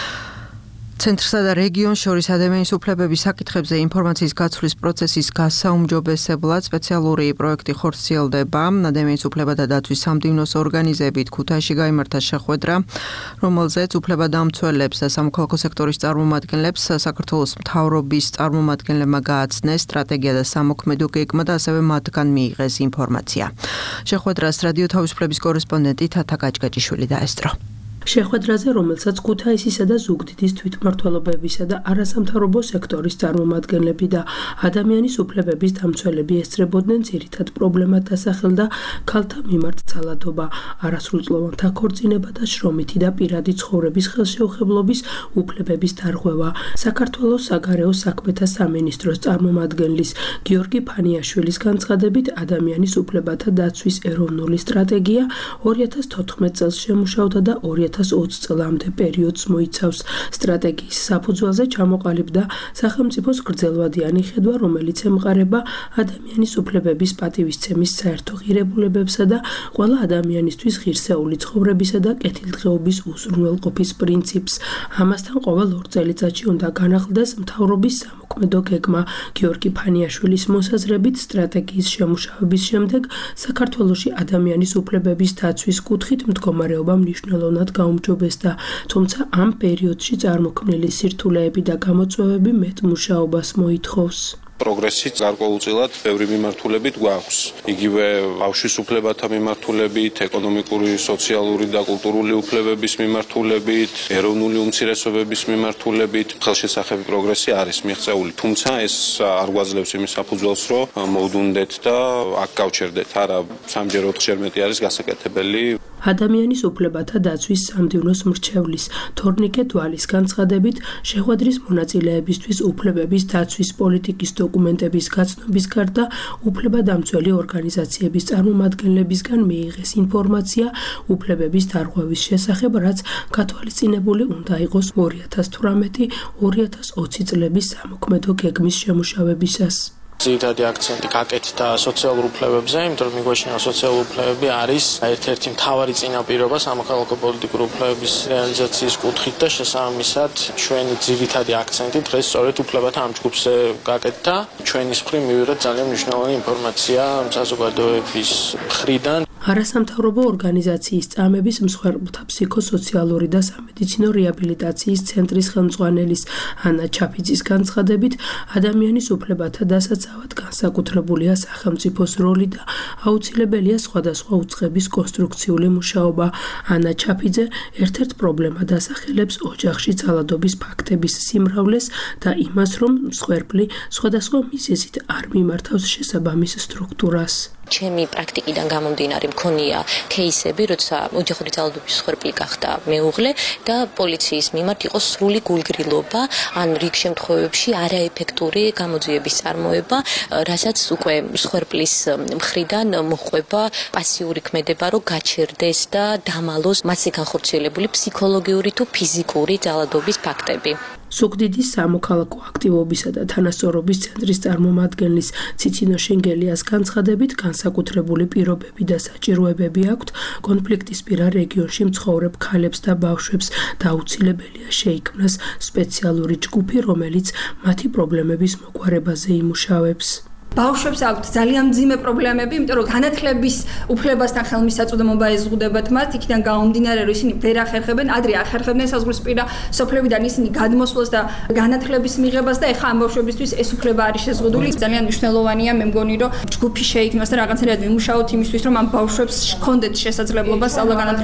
ცენტრსა და რეგიონს შორის ადამიანის უფლებების საკითხებზე ინფორმაციის გაცვლის პროცესის გასაუმჯობესებლად სპეციალური პროექტი ხორციელდება. ადამიანის უფლებათა დაცვის სამდივნოს ორგანიზებით ქუთაისში გაიმართა შეხვედრა, რომელზეც უფლებადამცველებს და სამოქალაქო სექტორის წარმომადგენლებს საქართველოს მთავრობის წარმომადგენლებმა გააცნეს სტრატეგია და სამოქმედო გეგმა და ასევე მათგან მიიღეს ინფორმაცია. შეხვედრას რადიო თავისუფლების კორესპონდენტი თათა გაჭგაჭიშვილი დაესწრო. შეხვედრაზე, რომელსაც ქუთაისისა და ზუგდიდის თვითმმართველობებისა და არასამთავრობო სექტორის წარმომადგენლები და ადამიანის უფლებების დამცველები ესწრებოდნენ, ძირითად პრობლემად დასახელდა ქალთა მიმართ ძალადობა, არასრულწლოვანთა ქორწინება და შრომითი და პირადი ცხოვრების ხელშეუხებლობის უფლებების დარღვევა. საქართველოს საგარეო საქმეთა სამინისტროს წარმომადგენლის გიორგი ფანიაშვილის განცხადებით, ადამიანის უფლებათა დაცვის ეროვნული სტრატეგია ორი ათას თოთხმეტ წელს შემუშავდა და ორი ათას ოცი წლამდე პერიოდს მოიცავს. სტრატეგიის საფუძველზე ჩამოყალიბდა სახელმწიფოს გრძელვადიანი ხედვა, რომელიც ემყარება ადამიანის უფლებების პატივისცემის საერთო ღირებულებებსა და ყველა ადამიანისთვის ღირსეული ცხოვრებისა და კეთილდღეობის უზრუნველყოფის პრინციპს. ამასთან ყოველ ორ წელიწადში უნდა განახლდეს მთავრობის სამოქმედო გეგმა. გიორგი ფანიაშვილის მოსაზრებით, სტრატეგიის შემუშავების შემდეგ საქართველოში ადამიანის უფლებების დაცვის კუთხით მდგომარეობა მნიშვნელოვნად გაუმჯობესდა, თუმცა ამ პერიოდში წარმოქმნილი სირთულეები და გამოწვევები მეტ მუშაობას მოითხოვს. პროგრესი გარკვეულწილად ბევრი მიმართულებით გვაქვს. იგივე ბავშვის უფლებათა მიმართულებით, ეკონომიკური, სოციალური და კულტურული უფლებების მიმართულებით, ეროვნული უმცირესობების მიმართულებით ხელშესახები პროგრესი არის მიღწეული. თუმცა ეს არ გვაძლევს იმის საფუძველს, რომ მოვდუნდეთ და აქ გავჩერდეთ. არა, სამჯერ ოთხჯერ მეტი არის გასაკეთებელი. ადამიანის უფლებათა დაცვის სამდივნოს მრჩევლის თორნიკე დვალის განცხადებით, შეხვედრის მონაწილეებისთვის უფლებების დაცვის პოლიტიკის დოკუმენტების გაცნობის გარდა უფლებადამცველი ორგანიზაციების წარმომადგენლებისგან მიიღეს ინფორმაცია უფლებების დარღვევის შესახებ, რაც გათვალისწინებული უნდა იყოს ორი ათას თვრამეტი ორი ათას ოცი წლების სამოქმედო გეგმის შემუშავებისას. ძირითადი აქცენტი გაკეთდა სოციალურ უფლებებზე, იმიტომ რომ მიგვეშინა სოციალური უფლებები არის ერთ-ერთი მთავარი წინაპირობა სამოქალაქო პოლიტიკური უფლებების რეალიზაციის კუთხით და შესაბამისად ჩვენი ძირითადი აქცენტი დღეს სწორედ უფლებათა ამ ჯგუფზე გაკეთდა. ჩვენის მხრივ მივიღეთ ძალიან მნიშვნელოვანი ინფორმაცია საზოგადოების მხრიდან. არასამთავრობო ორგანიზაციის წამების მსხვერპლთა ფსიქოსოციალური და სამედიცინო რეაბილიტაციის ცენტრის ხელმძღვანელის ანა ჩაფიძის განცხადებით, ადამიანის უფლებათა დასაცავად განსაკუთრებულია სახელმწიფოს როლი და აუცილებელია სხვადასხვა უწყების კონსტრუქციული მუშაობა. ანა ჩაფიძე ერთ-ერთ პრობლემად ასახელებს ოჯახში ძალადობის ფაქტების სიმრავლეს და იმას, რომ მსხვერპლი სხვადასხვა მიზეზით არ მიმართავს შესაბამის სტრუქტურას. ჩემი პრაქტიკიდან გამომდინარე მქონია кейსები, როცა ოჯახური ძალადობის მსხვერპლი გახდა მეუღლე და პოლიციის მიმართ იყო სრული გულგრილობა, ან რიგ შემთხვევებში არაეფექტური გამოძიების წარმოება, რასაც უკვე მსხვერპლის მხრიდან მოყვება პასიური ქმედება, რომ გაჩერდეს და დამალოს მასზე განხორციელებული ფსიქოლოგიური თუ ფიზიკური ძალადობის ფაქტები. ზუგდიდის სამოქალაქო აქტივობისა და თანასწორობის ცენტრის წარმომადგენლის ციცინო შენგელიას განცხადებით, განსაკუთრებული პირობები და საჭიროებები აქვთ კონფლიქტისპირა რეგიონში მცხოვრებ ქალებს და ბავშვებს და აუცილებელია შეიქმნას სპეციალური ჯგუფი, რომელიც მათი პრობლემების მოგვარებაზე იმუშავებს. ბავშვებს აქვთ ძალიან მძიმე პრობლემები, იმიტომ რომ განათლების უფლებასთან ხელმისაწვდომობა ეზღუდებათ მათ, იქიდან გამომდინარე, რომ ისინი ვერ ახერხებენ, ადრე ახერხებდნენ საზღვრისპირა სოფლებიდან ისინი გადმოსვლას და განათლების მიღებას და ეხლა ამ ბავშვებისთვის ეს უფლება არის შეზღუდული. ძალიან მნიშვნელოვანია, მე მგონი, რომ ჯგუფი შეიქმნას და რაღაცნაირად ვიმუშაოთ იმისთვის, რომ ამ ბავშვებს ჰქონდეთ შესაძლებლობა სწავლა განათლების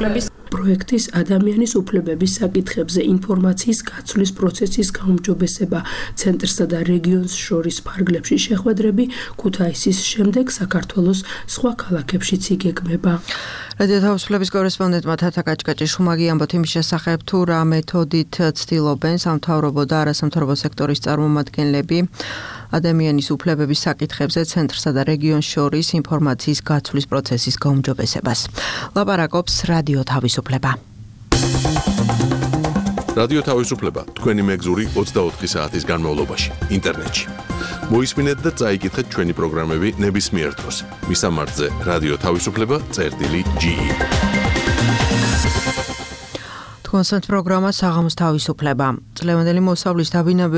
პროექტის ადამიანის უფლებების საკითხებზე ინფორმაციის გაცვლის პროცესის გაუმჯობესება, ცენტრსა და რეგიონს შორის ფარგლებში შეხვედრები, ქუთაისის შემდეგ საქართველოს სხვა ქალაქებშიც იგეგმება. რადიო თავისუფლების კორესპონდენტმა თათა კაჭკაჭიშვილმა ამბობთ იმის შესახებ, თუ რა მეთოდით ცდილობენ სამთავრობო და არასამთავრობო სექტორის წარმომადგენლები ადამიანის უფლებების საკითხებზე ცენტრსა და რეგიონს შორის ინფორმაციის გაცვლის პროცესის გაუმჯობესებას. ლაპარაკობს რადიო თავისუფლება. რადიო თავისუფლება თქვენი მეგზური ოცდაოთხი საათის განმავლობაში ინტერნეტში. მოისმინეთ და წაიკითხეთ ჩვენი პროგრამები ნებისმიერ დროს. მისამართზე რადიო თავისუფლება წერტილი ჯი ი. კონსერტ პროგრამა საღამოს თავისუფლება. წლევანდელი მოსავლის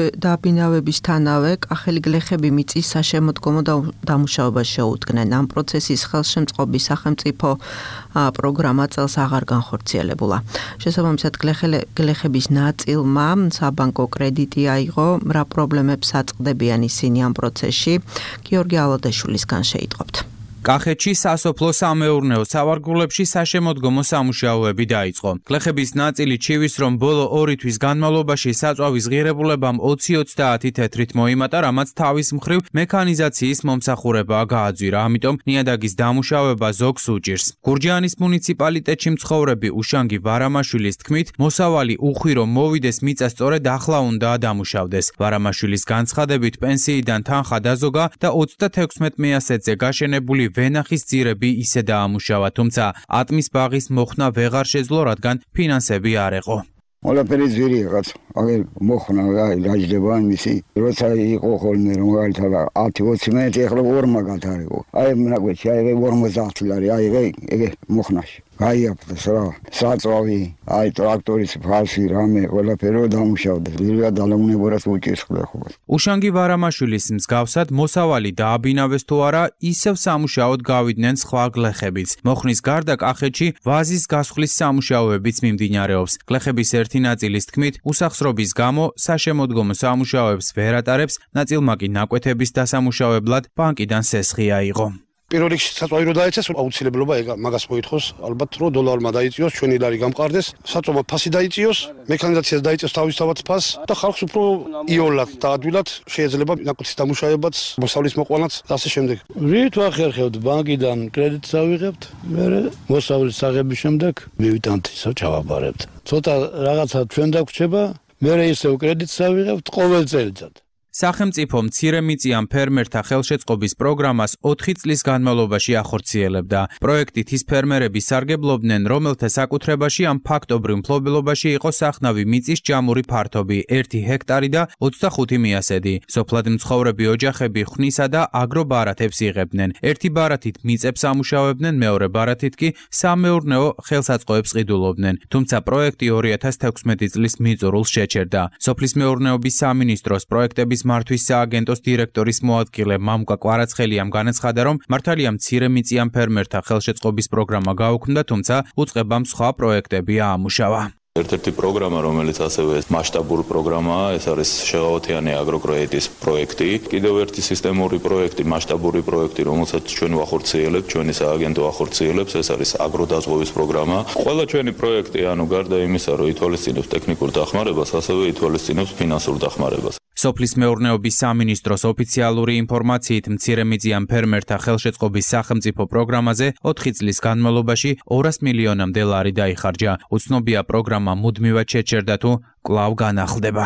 დაბინავებისთანავე კახელი გლეხები მიწის საშემოდგომო დამუშავებას შეუდგნენ. ამ პროცესის ხელშემწყობის სახელმწიფო პროგრამა წელს აღარ განხორციელებულა. შესაბამისად გლეხების ნაწილმა საბანკო კრედიტი აიღო, რა პრობლემებს აწყდებიან ისინი ამ პროცესში. გიორგი ალოდეშვილისგან შეიტყობთ. კახეთში სასოფლო სამეურნეო სავარგულებში საშემოდგომო სამუშაოები დაიწყო. გლეხების ნაწილი ჩივის, რომ ბოლო ორი თვის განმავლობაში საწვავის ღირებულებამ ოცი ოცდაათი თეთრით მოიმატა, რამაც თავის მხრივ მექანიზაციის მომსახურება გააძვირა. ამიტომ ნიადაგის დამუშავება ზოგს უჭირს. გურჯაანის მუნიციპალიტეტში მცხოვრები უშანგი ვარამაშვილის თქმით, მოსავალი უხვი რომ მოვიდეს მიწა სწორედ ახლა უნდა დამუშავდეს. ვარამაშვილის განცხადებით, პენსიიდან თანხა დაზოგა და ოცდათექვსმეტ მეასეთზე გაშენებული ვენახის ძირები ისე დაამუშავა, თუმცა ატმის ბაღის მოხსნა ვეღარ შეძლო, რადგან ფინანსები არ ეყო. ყველაფერი ძვირი რაღაც, აგერ მოხსნა, აი, დაждდება მისი, როცა იყო ხოლმე რომ გაითავა ათი ოცი მეტი, ახლა ორ მაგათ არისო. აი, მნაგვეჩი, აი, ორმოცდაათი ლარი, აი, ეგ მოხნაში. გაიაფრეს რა, საწვავი, აი, ტრაქტორის ფასი, რამე, ყველაფერი დამუშავდა. ძირია დალაგუნებურად უჭირს გლეხობას. უშანგი ვარამაშვილის მსგავსად მოსავალი დააბინავეს თუ არა, ისევ სამუშაოდ გავიდნენ სხვა გლეხებიც. მოხნის გარდა კახეთში ვაზის გასხლის სამუშაოებიც მიმდინარეობს. გლეხების ერთი ნაწილის თქმით, უსახსრობის გამო საშემოდგომო სამუშაოებს ვერ ატარებს, ნაწილმა კი ნაკვეთების დასამუშავებლად ბანკიდან სესხი აიღო. პირველ რიგში საწვავი რო დაეცეს, აუცილებლობა ეგ მაგას მოითხოვს, ალბათ რომ დოლარმა დაიწიოს, ჩვენი ლარი გამყარდეს, საწვავა ფასი დაიწიოს, მექანიზაციას დაიწიოს თავისთავად ფასს და ხალხს უფრო იოლად დაადვილად შეიძლება ნაკვეთის დამუშავებაც, მოსავლის მოყვანაც და ასე შემდეგ. რით ვახერხებთ ბანკიდან კრედიტს ავიღებთ, მერე მოსავლის აღების შემდეგ მივიტანთ ისევ ჩავაბარებთ. ცოტა რაღაცა ჩვენ დაგვრჩება, მერე ისევ კრედიტს ავიღებთ ყოველ წელიწად. სახელმწიფო მცირემიწიან ფერმერთა ხელშეწყობის პროგრამას ოთხი წლის განმავლობაში ახორციელებდა. პროექტით ის ფერმერები სარგებლობდნენ, რომელთა საკუთრებაში ამ ფაქტობრივ მფლობელობაში იყო სახნავი მიწის ჯამური ფართობი ერთი ჰექტარი და ოცდახუთი მიასედი. სოფლად მცხოვრები ოჯახები ხვნისა და აგრობარათებს იღებდნენ. ერთი ბარათით მიწებს ამუშავებდნენ, მეორე ბარათით კი სამეურნეო ხელსაწყოებს ყიდულობდნენ. თუმცა პროექტი ორი ათას თექვსმეტი წლის მიწურულს შეჩერდა. სოფლის მეურნეობის სამინისტროს პროექტების მართვის სააგენტოს დირექტორის მოადგილე მამუკა კვარაცხელიამ განაცხადა, რომ მართალია მცირემიწიან ფერმერთა ხელშეწყობის პროგრამა გაუქმდა, თუმცა უწყებამ სხვა პროექტები აამუშავა. ერთ-ერთი პროგრამა, რომელიც ასევე მასშტაბური პროგრამაა, ეს არის შეღავათიანი აგროკრედიტის პროექტი. კიდევ ერთი სისტემური პროექტი, მასშტაბური პროექტი, რომელსაც ჩვენ ვახორციელებთ, ჩვენი სააგენტო ახორციელებს, ეს არის აგროდაზღვევის პროგრამა. ყველა ჩვენი პროექტი, ანუ გარდა იმისა, რომ ითვალისწინებს ტექნიკურ დახმარებას, ასევე ითვალისწინებს ფინანსურ დახმარებას. სოფლის მეურნეობის სამინისტროს ოფიციალური ინფორმაციით მცირემიწიან ფერმერთა ხელშეწყობის სახელმწიფო პროგრამაზე ოთხი წლის განმავლობაში ორას მილიონამდე ლარი დაიხარჯა. უცნობია პროგრამა მუდმივად შეჩერდა თუ კვლავ განახლდება.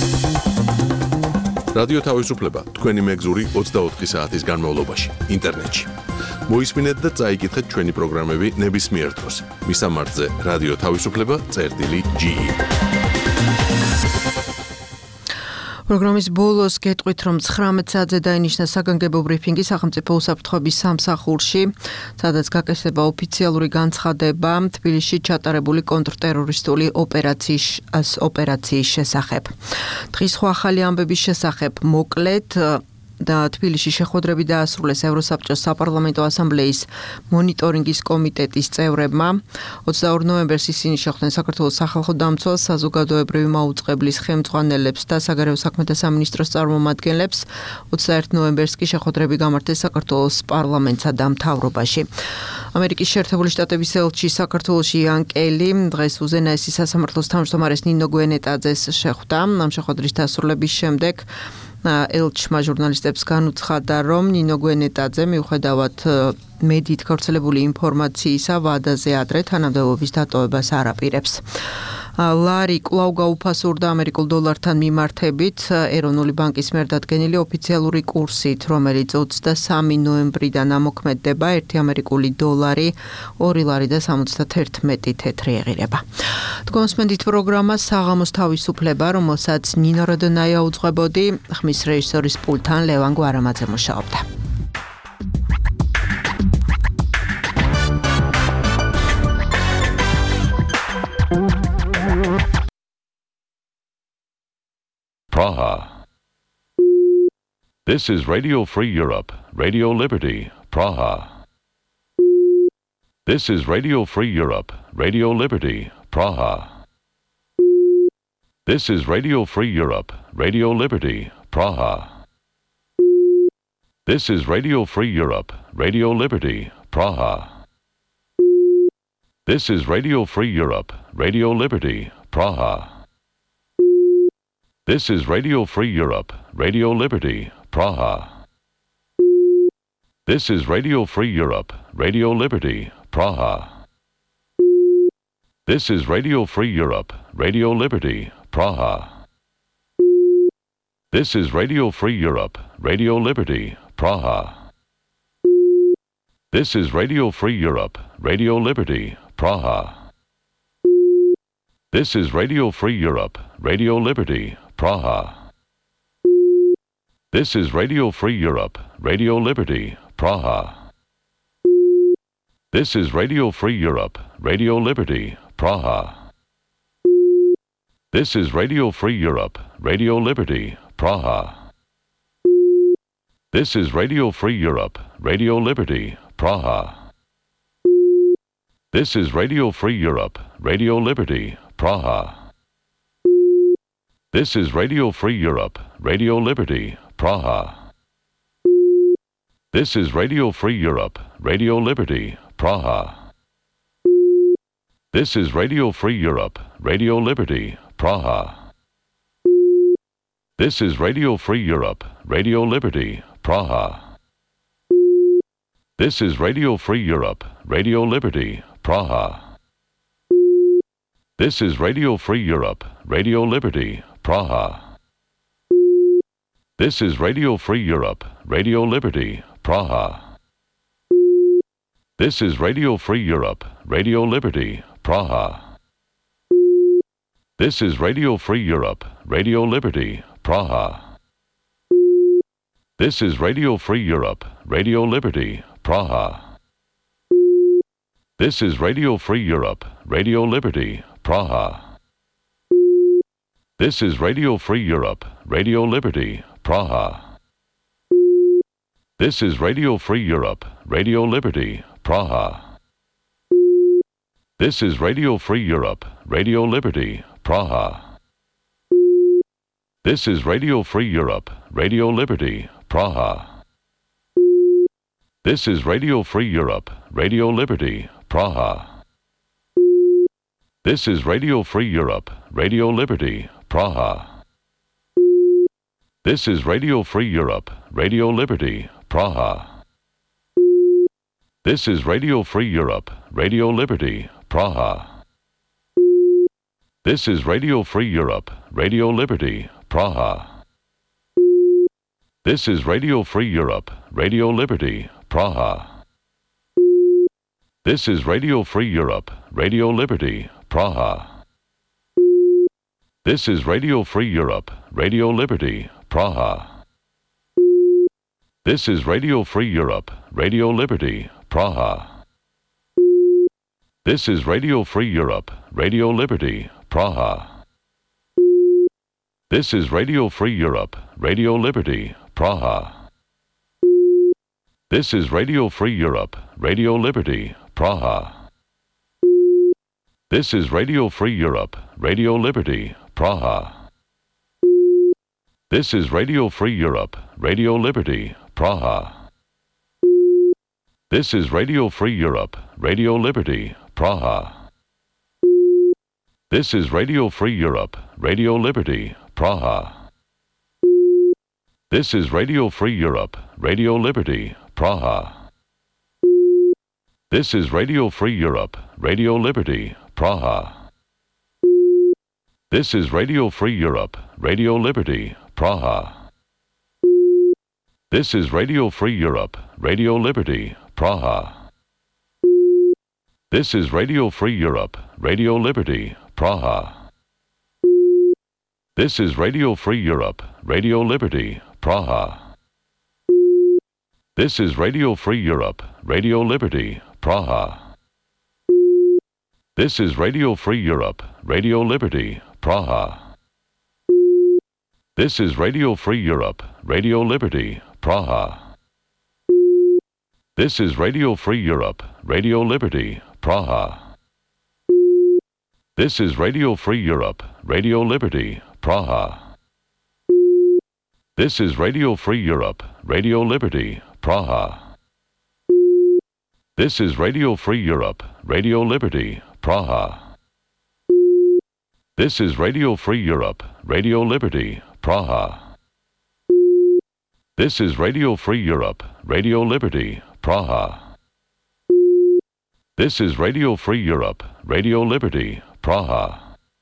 რადიო თავისუფლება თქვენი მეგზური ოცდაოთხი საათის განმავლობაში ინტერნეტში. მოისმინეთ და წაიკითხეთ ჩვენი პროგრამები ნებისმიერ დროს. მისამართზე რადიო თავისუფლება წერტილი ჯი ი. პროგრამის ბოლოს გეტყვით, რომ ცხრამეტ საათზე დაინიშნა საგანგებო ბრიფინგი სახელმწიფო უსაფრთხოების სამსახურში, სადაც გაკეთდება ოფიციალური განცხადება თბილისში ჩატარებული კონტრტერორისტული ოპერაციის ოპერაციის შესახებ. დღის სხვა ახალი ამბების შესახებ მოკლედ და თბილისში შეხვედრები დაასრულეს ევროსაბჭოს საპარლამენტო ასამბლეის მონიტორინგის კომიტეტის წევრებმა. ოცდაორ ნოემბერს ისინი შეხვდნენ საქართველოს სახალხო დამცველს, საზოგადოებრივი მაუწყებლის ხელმძღვანელებს და საგარეო საქმეთა სამინისტროს წარმომადგენლებს. ოცდაერთ ნოემბერს კი შეხვედრები გამართეს საქართველოს პარლამენტსა და მთავრობაში. ამერიკის შეერთებული შტატების ელჩი საქართველოში იან კელი დღეს უზენაესი სასამართლოს თავმჯდომარეს ნინო გვენეტაძეს შეხვდა. ამ შეხვედრის დასრულების შემდეგ ელჩმა ჟურნალისტებს განუცხადა, რომ ნინო გვენეტაძე მიუხედავად მედიით გავრცელებული ინფორმაციისა ვადაზე ადრე თანამდებობის დატოვებას არ აპირებს. ლარი კვლავ გაუფასურდა ამერიკულ დოლართან მიმართებით ეროვნული ბანკის მიერ დადგენილი ოფიციალური კურსით, რომელიც ოცდასამი ნოემბრიდან ამოქმედდება, ერთი ამერიკული დოლარი ორი ლარი და სამოცდაერთმეტი თეთრი ეღირება. თქვენსმენდით პროგრამა საღამოს თავისუფლება, რომელსაც ნინო როდონაია უძღვებოდი, ხმის რეჟისორის პულტთან ლევან გვარამაძე მუშაობდა. Praha. This is Radio Free Europe, Radio Liberty, Praha. This is Radio Free Europe, Radio Liberty, Praha. This is Radio Free Europe, Radio Liberty, Praha. This is Radio Free Europe, Radio Liberty, Praha. This is Radio Free Europe, Radio Liberty, Praha. This is Radio Free Europe, Radio Liberty, Praha. This is Radio Free Europe, Radio Liberty, Praha. This is Radio Free Europe, Radio Liberty, Praha. This is Radio Free Europe, Radio Liberty, Praha. This is Radio Free Europe, Radio Liberty, Praha. This is Radio Free Europe, Radio Liberty, Praha. This is Radio Free Europe, Radio Liberty, Praha. This is Radio Free Europe, Radio Liberty, Praha. This is Radio Free Europe, Radio Liberty, Praha. This is Radio Free Europe, Radio Liberty, Praha. This is Radio Free Europe, Radio Liberty, Praha. This is Radio Free Europe, Radio Liberty, Praha. This is Radio Free Europe, Radio Liberty, Praha. This is Radio Free Europe, Radio Liberty, Praha. This is Radio Free Europe, Radio Liberty, Praha. This is Radio Free Europe, Radio Liberty, Praha. This is Radio Free Europe, Radio Liberty, Praha. This is Radio Free Europe, Radio Liberty, Praha. This is Radio Free Europe, Radio Liberty, Praha. This is Radio Free Europe, Radio Liberty, Praha. This is Radio Free Europe, Radio Liberty, Praha. This is Radio Free Europe, Radio Liberty, Praha. This is Radio Free Europe, Radio Liberty, Praha. This is Radio Free Europe, Radio Liberty, Praha. This is Radio Free Europe, Radio Liberty, Praha. This is Radio Free Europe, Radio Liberty, Praha. This is Radio Free Europe, Radio Liberty, Praha. This is Radio Free Europe, Radio Liberty, Praha. This is Radio Free Europe, Radio Liberty, Praha. This is Radio Free Europe, Radio Liberty, Praha. This is Radio Free Europe, Radio Liberty, Praha. This is Radio Free Europe, Radio Liberty, Praha. This is Radio Free Europe, Radio Liberty, Praha. This is Radio Free Europe, Radio Liberty, Praha. This is Radio Free Europe, Radio Liberty, Praha. This is Radio Free Europe, Radio Liberty, Praha. This is Radio Free Europe, Radio Liberty, Praha. This is Radio Free Europe, Radio Liberty, Praha. This is Radio Free Europe, Radio Liberty, Praha. This is Radio Free Europe, Radio Liberty, Praha. This is Radio Free Europe, Radio Liberty, Praha. This is Radio Free Europe, Radio Liberty, Praha. This is Radio Free Europe, Radio Liberty, Praha. This is Radio Free Europe, Radio Liberty, Praha. This is Radio Free Europe, Radio Liberty, Praha. This is Radio Free Europe, Radio Liberty, Praha. This is Radio Free Europe, Radio Liberty, Praha. This is Radio Free Europe, Radio Liberty, Praha. This is Radio Free Europe, Radio Liberty, Praha. This is Radio Free Europe, Radio Liberty, Praha. This is Radio Free Europe, Radio Liberty, Praha. This is Radio Free Europe, Radio Liberty, Praha. This is Radio Free Europe, Radio Liberty, Praha. This is Radio Free Europe, Radio Liberty, Praha. This is Radio Free Europe, Radio Liberty, Praha. This is Radio Free Europe, Radio Liberty, Praha. This is Radio Free Europe, Radio Liberty, Praha. This is Radio Free Europe, Radio Liberty, Praha.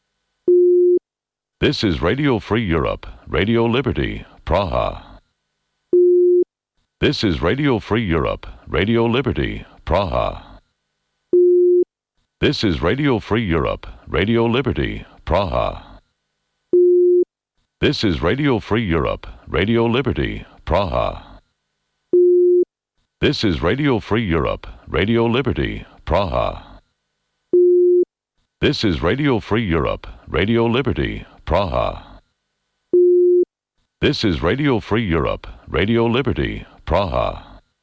This is Radio Free Europe, Radio Liberty, Praha. This is Radio Free Europe, Radio Liberty, Praha. This is Radio Free Europe, Radio Liberty, Praha. This is Radio Free Europe, Radio Liberty, Praha. This is Radio Free Europe, Radio Liberty, Praha. This is Radio Free Europe, Radio Liberty, Praha. This is Radio Free Europe, Radio Liberty, Praha.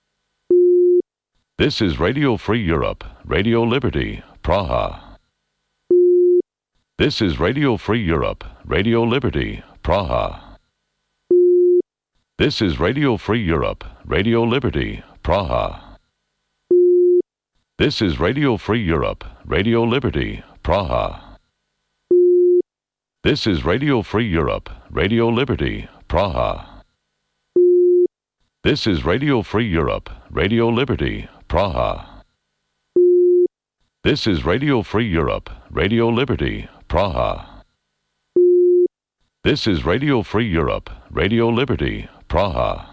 This is Radio Free Europe, Radio Liberty, Praha. This is Radio Free Europe, Radio Liberty, Praha. This is Radio Free Europe, Radio Liberty, Praha. This is Radio Free Europe, Radio Liberty, Praha. This is Radio Free Europe, Radio Liberty, Praha. This is Radio Free Europe, Radio Liberty, Praha. This is Radio Free Europe, Radio Liberty, Praha. This is Radio Free Europe, Radio Liberty, Praha.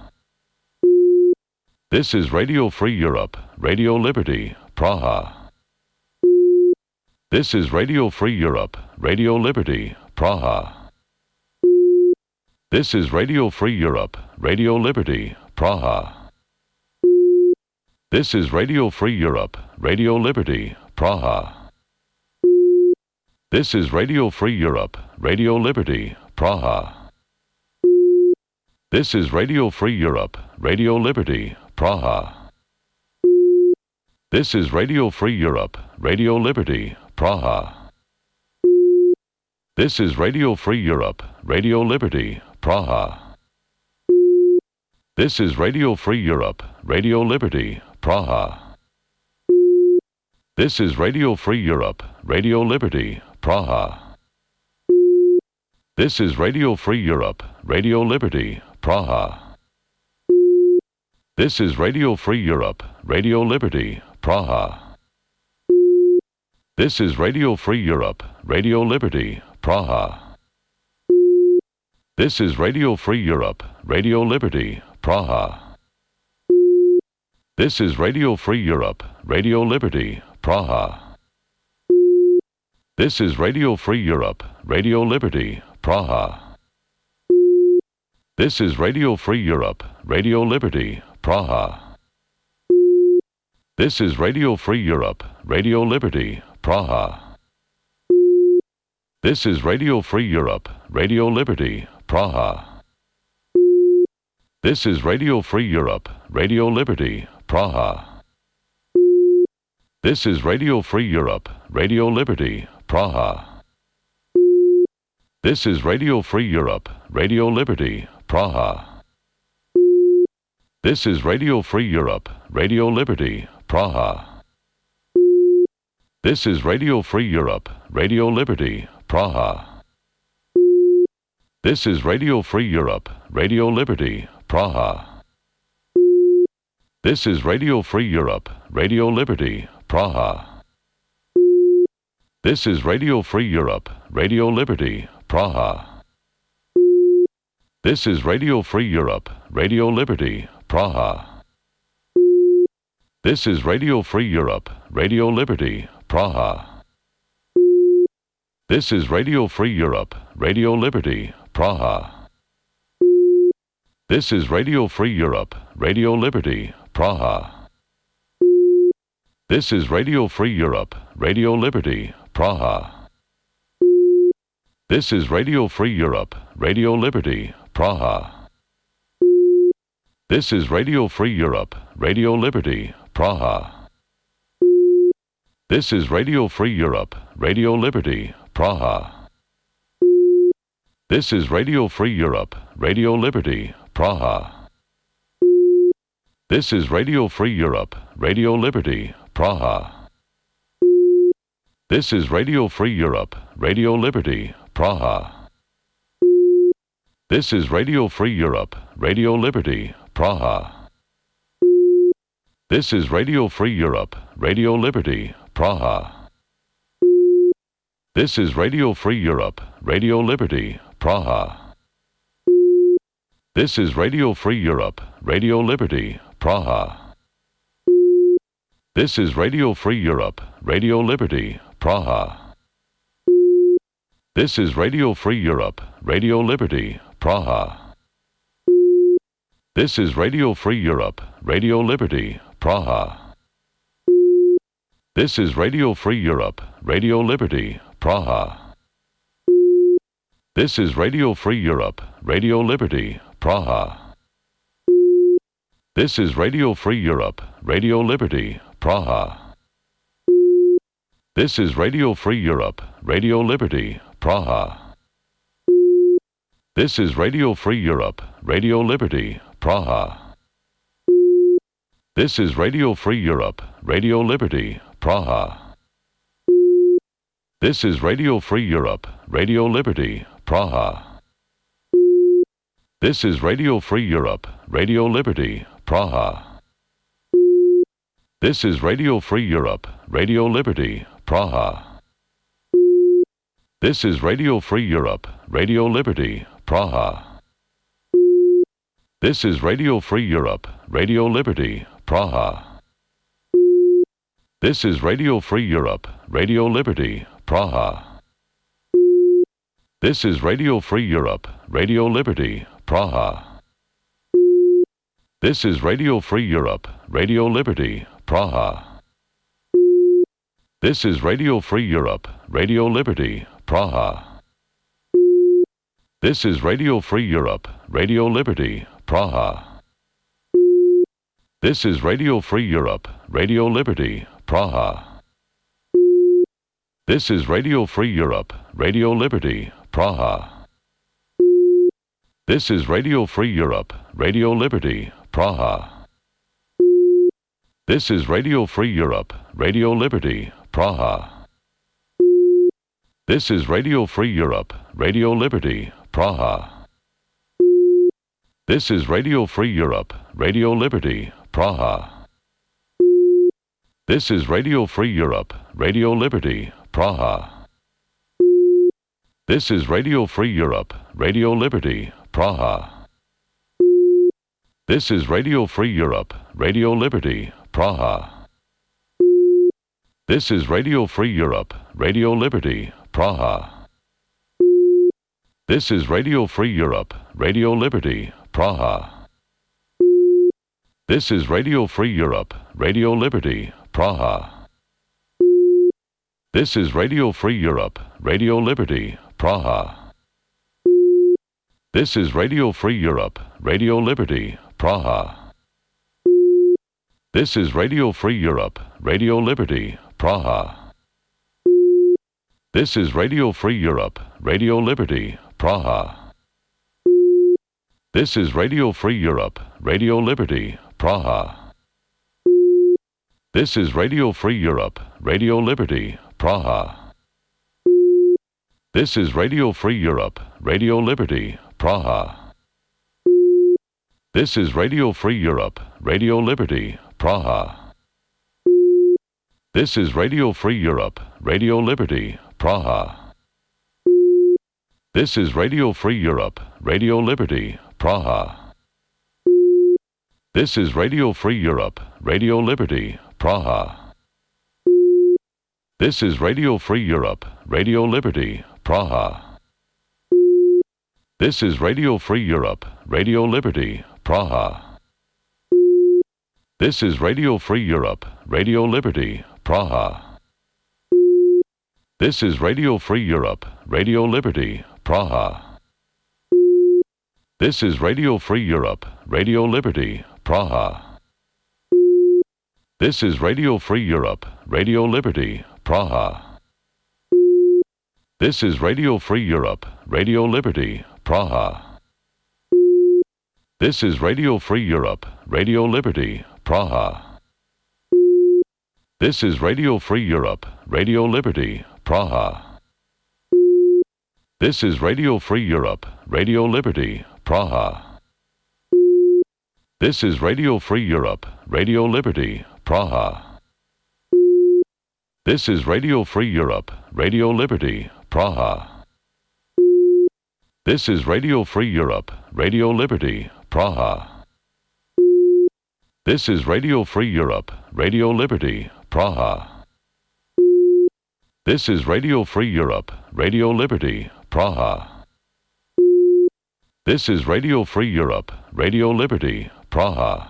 This is Radio Free Europe, Radio Liberty, Praha. This is Radio Free Europe, Radio Liberty, Praha. This is Radio Free Europe, Radio Liberty, Praha. This is Radio Free Europe, Radio Liberty, Praha. This is Radio Free Europe, Radio Liberty, Praha. This is Radio Free Europe, Radio Liberty, Praha. This is Radio Free Europe, Radio Liberty, Praha. This is Radio Free Europe, Radio Liberty, Praha. This is Radio Free Europe, Radio Liberty, Praha. This is Radio Free Europe, Radio Liberty, Praha. This is Radio Free Europe, Radio Liberty, Praha. This is Radio Free Europe, Radio Liberty, Praha. This is Radio Free Europe, Radio Liberty, Praha. This is Radio Free Europe, Radio Liberty, Praha. This is Radio Free Europe, Radio Liberty, Praha. This is Radio Free Europe, Radio Liberty, Praha. This is Radio Free Europe, Radio Liberty, Praha. This is Radio Free Europe, Radio Liberty, Praha. This is Radio Free Europe, Radio Liberty, Praha. This is Radio Free Europe, Radio Liberty, Praha. This is Radio Free Europe, Radio Liberty, Praha. This is Radio Free Europe, Radio Liberty, Praha. This is Radio Free Europe, Radio Liberty, Praha. This is Radio Free Europe, Radio Liberty, Praha. This is Radio Free Europe, Radio Liberty, Praha. This is Radio Free Europe, Radio Liberty, Praha. This is Radio Free Europe, Radio Liberty, Praha. This is Radio Free Europe, Radio Liberty, Praha. This is Radio Free Europe, Radio Liberty, Praha. This is Radio Free Europe, Radio Liberty, Praha. This is Radio Free Europe, Radio Liberty, Praha. This is Radio Free Europe, Radio Liberty, Praha. This is Radio Free Europe, Radio Liberty, Praha. This is Radio Free Europe, Radio Liberty, Praha. This is Radio Free Europe, Radio Liberty, Praha. This is Radio Free Europe, Radio Liberty, Praha. This is Radio Free Europe, Radio Liberty, Praha. This is Radio Free Europe, Radio Liberty, Praha. This is Radio Free Europe, Radio Liberty, Praha. This is Radio Free Europe, Radio Liberty, Praha. This is Radio Free Europe, Radio Liberty, Praha. This is Radio Free Europe, Radio Liberty, Praha. This is Radio Free Europe, Radio Liberty, Praha. This is Radio Free Europe, Radio Liberty, Praha. This is Radio Free Europe, Radio Liberty, Praha. This is Radio Free Europe, Radio Liberty, Praha. This is Radio Free Europe, Radio Liberty, Praha. This is Radio Free Europe, Radio Liberty, Praha. This is Radio Free Europe, Radio Liberty, Praha. This is Radio Free Europe, Radio Liberty, Praha. This is Radio Free Europe, Radio Liberty, Praha. This is Radio Free Europe, Radio Liberty, Praha. This is Radio Free Europe, Radio Liberty, Praha. This is Radio Free Europe, Radio Liberty, Praha. This is Radio Free Europe, Radio Liberty, Praha. This is Radio Free Europe, Radio Liberty, Praha. This is Radio Free Europe, Radio Liberty, Praha. This is Radio Free Europe, Radio Liberty, Praha. This is Radio Free Europe, Radio Liberty, Praha. This is Radio Free Europe, Radio Liberty, Praha. This is Radio Free Europe, Radio Liberty, Praha. This is Radio Free Europe, Radio Liberty, Praha. This is Radio Free Europe, Radio Liberty, Praha. This is Radio Free Europe, Radio Liberty, Praha. This is Radio Free Europe, Radio Liberty, Praha. This is Radio Free Europe, Radio Liberty, Praha. This is Radio Free Europe, Radio Liberty, Praha. This is Radio Free Europe, Radio Liberty, Praha. This is Radio Free Europe, Radio Liberty, Praha. This is Radio Free Europe, Radio Liberty, Praha. This is Radio Free Europe, Radio Liberty, Praha. This is Radio Free Europe, Radio Liberty, Praha. This is Radio Free Europe, Radio Liberty, Praha. This is Radio Free Europe, Radio Liberty, Praha. This is Radio Free Europe, Radio Liberty, Praha. This is Radio Free Europe, Radio Liberty, Praha. This is Radio Free Europe, Radio Liberty, Praha. This is Radio Free Europe, Radio Liberty, Praha. This is Radio Free Europe, Radio Liberty, Praha. This is Radio Free Europe, Radio Liberty, Praha. This is Radio Free Europe, Radio Liberty, Praha. This is Radio Free Europe, Radio Liberty, Praha. This is Radio Free Europe, Radio Liberty, Praha. This is Radio Free Europe, Radio Liberty, Praha. This is Radio Free Europe, Radio Liberty, Praha. This is Radio Free Europe, Radio Liberty, Praha. This is Radio Free Europe, Radio Liberty, Praha. This is Radio Free Europe, Radio Liberty, Praha. This is Radio Free Europe, Radio Liberty, Praha. This is Radio Free Europe, Radio Liberty, Praha. This is Radio Free Europe, Radio Liberty, Praha. This is Radio Free Europe, Radio Liberty, Praha. This is Radio Free Europe, Radio Liberty, Praha. This is Radio Free Europe, Radio Liberty, Praha. This is Radio Free Europe, Radio Liberty, Praha. This is Radio Free Europe, Radio Liberty, Praha. This is Radio Free Europe, Radio Liberty, Praha. This is Radio Free Europe, Radio Liberty, Praha. This is Radio Free Europe, Radio Liberty, Praha. This is Radio Free Europe, Radio Liberty, Praha.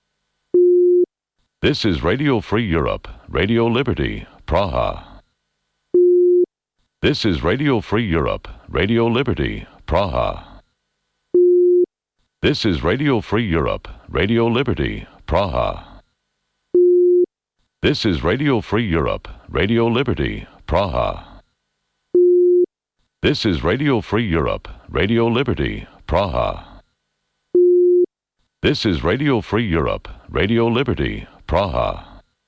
This is Radio Free Europe, Radio Liberty, Praha. This is Radio Free Europe, Radio Liberty, Praha. This is Radio Free Europe, Radio Liberty, Praha. This is Radio Free Europe, Radio Liberty, Praha. This is Radio Free Europe, Radio Liberty, Praha. This is Radio Free Europe, Radio Liberty, Praha.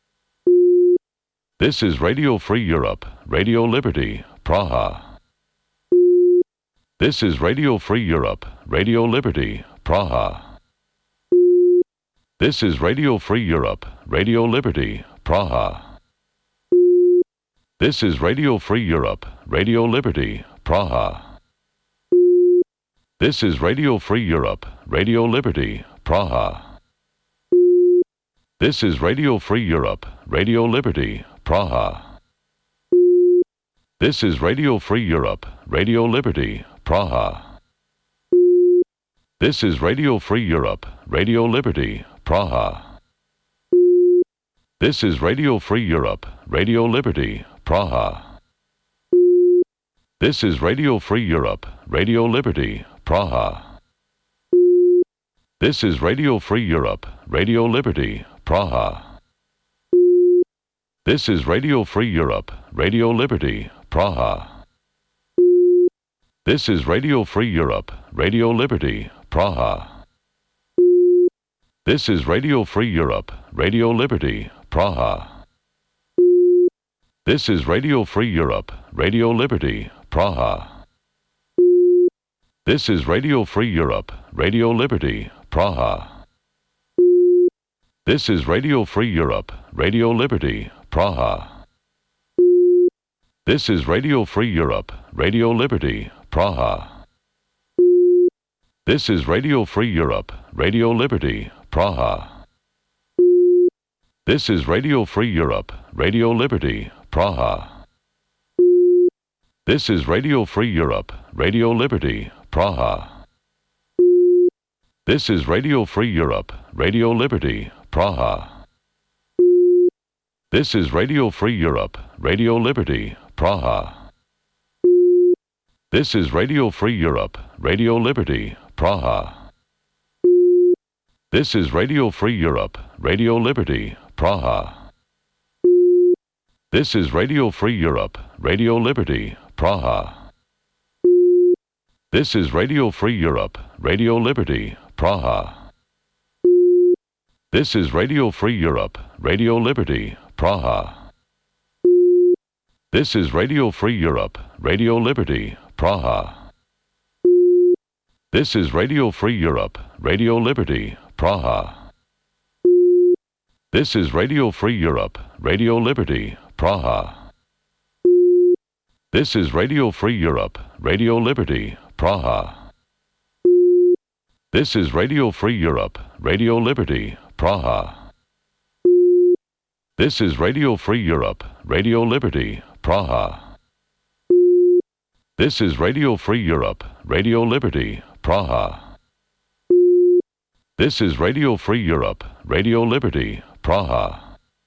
This is Radio Free Europe, Radio Liberty, Praha. This is Radio Free Europe, Radio Liberty, Praha. This is Radio Free Europe, Radio Liberty, Praha. This is Radio Free Europe, Radio Liberty, Praha. This is Radio Free Europe, Radio Liberty, Praha. This is Radio Free Europe, Radio Liberty, Praha. This is Radio Free Europe, Radio Liberty, Praha. This is Radio Free Europe, Radio Liberty, Praha. This is Radio Free Europe, Radio Liberty, Praha. This is Radio Free Europe, Radio Liberty, Praha. This is Radio Free Europe, Radio Liberty, Praha. This is Radio Free Europe, Radio Liberty, Praha. This is Radio Free Europe, Radio Liberty, Praha. This is Radio Free Europe, Radio Liberty, Praha. This is Radio Free Europe, Radio Liberty, Praha. This is Radio Free Europe, Radio Liberty, Praha. This is Radio Free Europe, Radio Liberty, Praha. This is Radio Free Europe, Radio Liberty, Praha. This is Radio Free Europe, Radio Liberty, Praha. This is Radio Free Europe, Radio Liberty, Praha. This is Radio Free Europe, Radio Liberty, Praha. This is Radio Free Europe, Radio Liberty, Praha. This is Radio Free Europe, Radio Liberty, Praha. This is Radio Free Europe, Radio Liberty, Praha. This is Radio Free Europe, Radio Liberty, Praha. This is Radio Free Europe, Radio Liberty, Praha. This is Radio Free Europe, Radio Liberty, Praha. This is Radio Free Europe, Radio Liberty, Praha. This is Radio Free Europe, Radio Liberty, Praha. This is Radio Free Europe, Radio Liberty, Praha. This is Radio Free Europe, Radio Liberty, Praha. This is Radio Free Europe, Radio Liberty, Praha. This is Radio Free Europe, Radio Liberty, Praha. This is Radio Free Europe, Radio Liberty, Praha. This is Radio Free Europe, Radio Liberty, Praha. This is Radio Free Europe, Radio Liberty, Praha.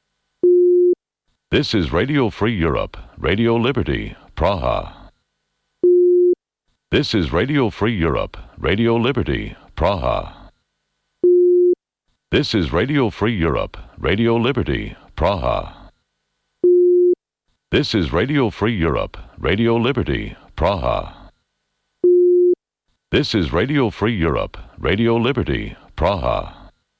This is Radio Free Europe, Radio Liberty, Praha. This is Radio Free Europe, Radio Liberty, Praha. This is Radio Free Europe, Radio Liberty, Praha. This is Radio Free Europe, Radio Liberty, Praha. This is Radio Free Europe, Radio Liberty, Praha.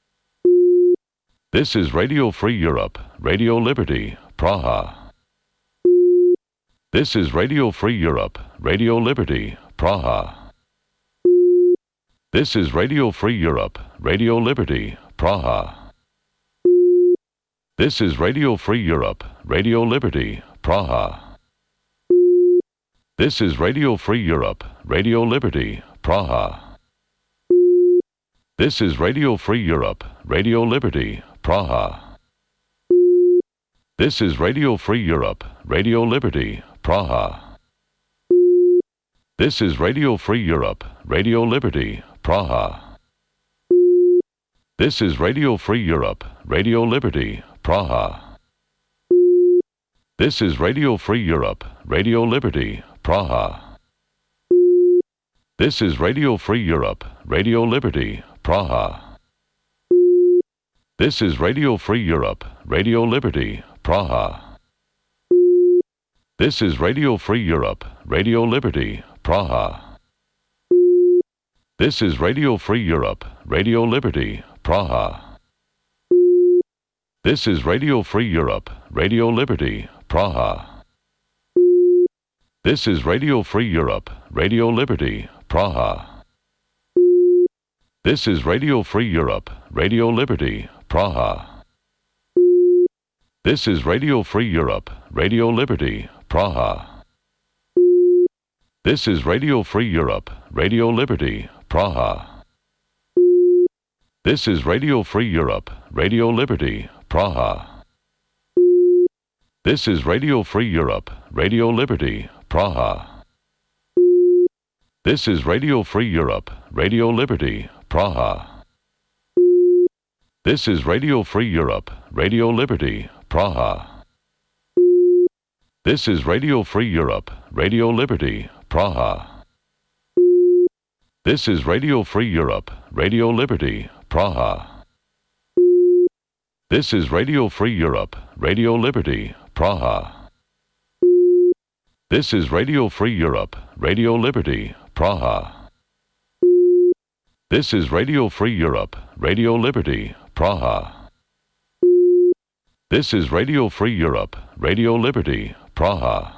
This is Radio Free Europe, Radio Liberty, Praha. This is Radio Free Europe, Radio Liberty, Praha. This is Radio Free Europe, Radio Liberty, Praha. This is Radio Free Europe, Radio Liberty, Praha. This is Radio Free Europe, Radio Liberty, Praha. This is Radio Free Europe, Radio Liberty, Praha. This is Radio Free Europe, Radio Liberty, Praha. This is Radio Free Europe, Radio Liberty, Praha. This is Radio Free Europe, Radio Liberty, Praha. This is Radio Free Europe, Radio Liberty, Praha. This is Radio Free Europe, Radio Liberty, Praha. This is Radio Free Europe, Radio Liberty, Praha. This is Radio Free Europe, Radio Liberty, Praha. This is Radio Free Europe, Radio Liberty, Praha. This is Radio Free Europe, Radio Liberty, Praha. This is Radio Free Europe, Radio Liberty, Praha. This is Radio Free Europe, Radio Liberty, Praha. This is Radio Free Europe, Radio Liberty, Praha. This is Radio Free Europe, Radio Liberty, Praha. This is Radio Free Europe, Radio Liberty, Praha. This is Radio Free Europe, Radio Liberty, Praha. This is Radio Free Europe, Radio Liberty, Praha. This is Radio Free Europe, Radio Liberty, Praha. This is Radio Free Europe, Radio Liberty, Praha. This is Radio Free Europe, Radio Liberty, Praha. This is Radio Free Europe, Radio Liberty, Praha. This is Radio Free Europe, Radio Liberty, Praha. This is Radio Free Europe, Radio Liberty, Praha. This is Radio Free Europe, Radio Liberty, Praha.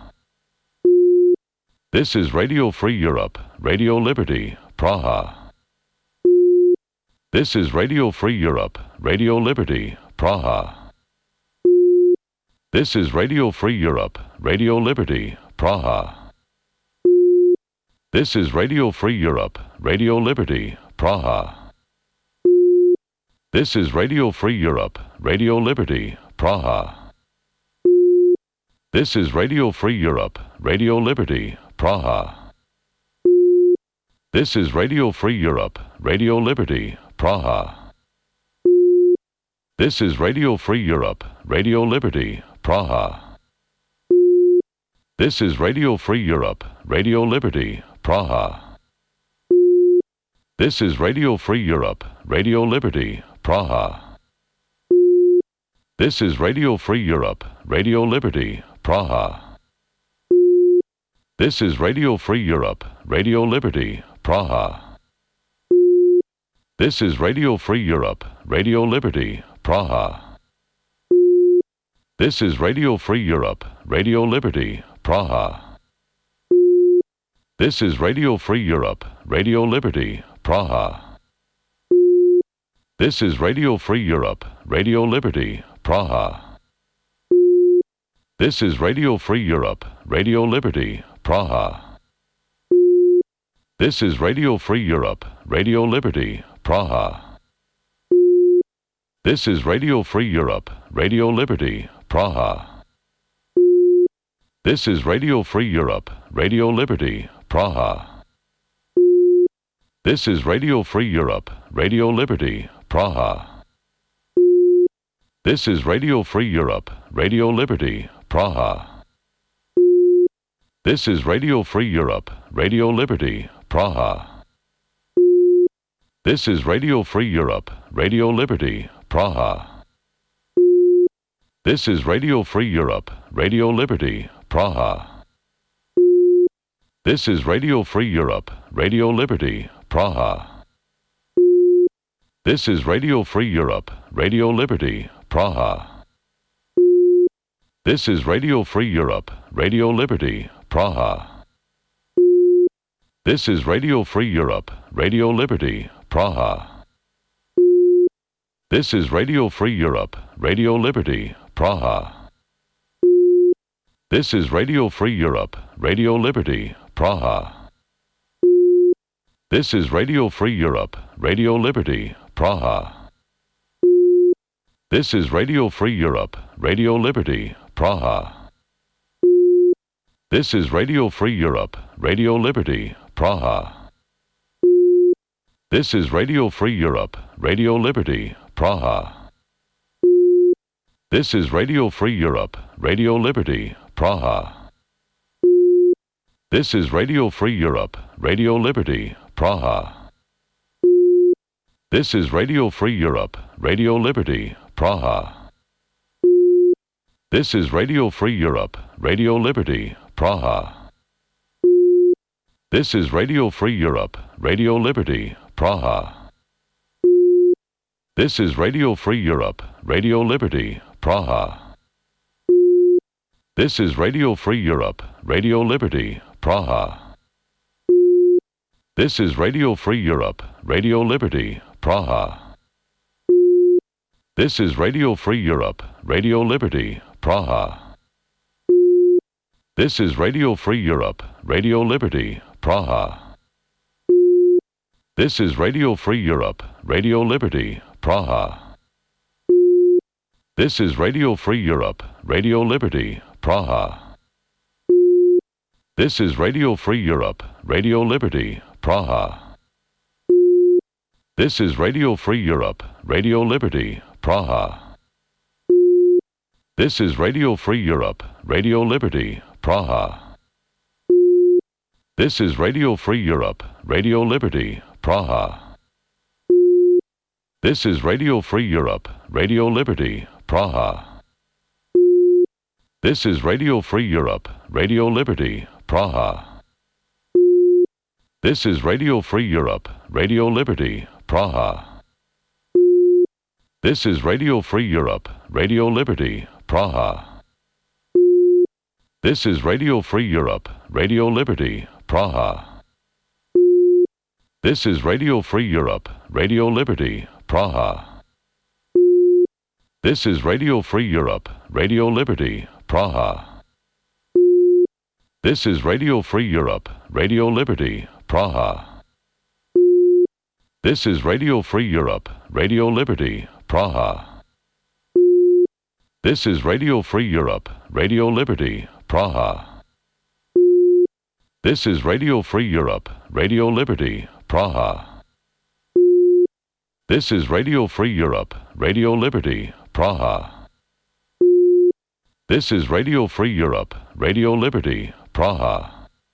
This is Radio Free Europe, Radio Liberty, Praha. This is Radio Free Europe, Radio Liberty, Praha. This is Radio Free Europe, Radio Liberty, Praha. This is Radio Free Europe, Radio Liberty, Praha. This is Radio Free Europe, Radio Liberty, Praha. This is Radio Free Europe, Radio Liberty, Praha. This is Radio Free Europe, Radio Liberty, Praha. This is Radio Free Europe, Radio Liberty, Praha. This is Radio Free Europe, Radio Liberty, Praha. This is Radio Free Europe, Radio Liberty, Praha. This is Radio Free Europe, Radio Liberty, Praha. This is Radio Free Europe, Radio Liberty, Praha. This is Radio Free Europe, Radio Liberty, Praha. This is Radio Free Europe, Radio Liberty, Praha. This is Radio Free Europe, Radio Liberty, Praha. This is Radio Free Europe, Radio Liberty, Praha. This is Radio Free Europe, Radio Liberty, Praha. This is Radio Free Europe, Radio Liberty, Praha. This is Radio Free Europe, Radio Liberty, Praha. This is Radio Free Europe, Radio Liberty, Praha. This is Radio Free Europe, Radio Liberty, Praha. This is Radio Free Europe, Radio Liberty, Praha. This is Radio Free Europe, Radio Liberty, Praha. This is Radio Free Europe, Radio Liberty, Praha. This is Radio Free Europe, Radio Liberty, Praha. This is Radio Free Europe, Radio Liberty, Praha. This is Radio Free Europe, Radio Liberty, Praha. This is Radio Free Europe, Radio Liberty, Praha. This is Radio Free Europe, Radio Liberty, Praha. This is Radio Free Europe, Radio Liberty, Praha. This is Radio Free Europe, Radio Liberty, Praha. This is Radio Free Europe, Radio Liberty, Praha. This is Radio Free Europe, Radio Liberty, Praha. This is Radio Free Europe, Radio Liberty, Praha. This is Radio Free Europe, Radio Liberty, Praha. This is Radio Free Europe, Radio Liberty, Praha. This is Radio Free Europe, Radio Liberty, Praha. This is Radio Free Europe, Radio Liberty, Praha. This is Radio Free Europe, Radio Liberty, Praha. This is Radio Free Europe, Radio Liberty, Praha. This is Radio Free Europe, Radio Liberty, Praha. This is Radio Free Europe, Radio Liberty, Praha. This is Radio Free Europe, Radio Liberty, Praha. This is Radio Free Europe, Radio Liberty, Praha. This is Radio Free Europe, Radio Liberty, Praha. This is Radio Free Europe, Radio Liberty, Praha. This is Radio Free Europe, Radio Liberty, Praha. This is Radio Free Europe, Radio Liberty, Praha. This is Radio Free Europe, Radio Liberty, Praha. This is Radio Free Europe, Radio Liberty, Praha. This is Radio Free Europe, Radio Liberty, Praha. This is Radio Free Europe, Radio Liberty, Praha. This is Radio Free Europe, Radio Liberty, Praha. This is Radio Free Europe, Radio Liberty, Praha. This is Radio Free Europe, Radio Liberty, Praha. This is Radio Free Europe, Radio Liberty, Praha. This is Radio Free Europe, Radio Liberty, Praha. This is Radio Free Europe, Radio Liberty, Praha. This is Radio Free Europe, Radio Liberty, Praha. This is Radio Free Europe, Radio Liberty, Praha. This is Radio Free Europe, Radio Liberty, Praha. This is Radio Free Europe, Radio Liberty, Praha. This is Radio Free Europe, Radio Liberty, Praha. This is Radio Free Europe, Radio Liberty, Praha.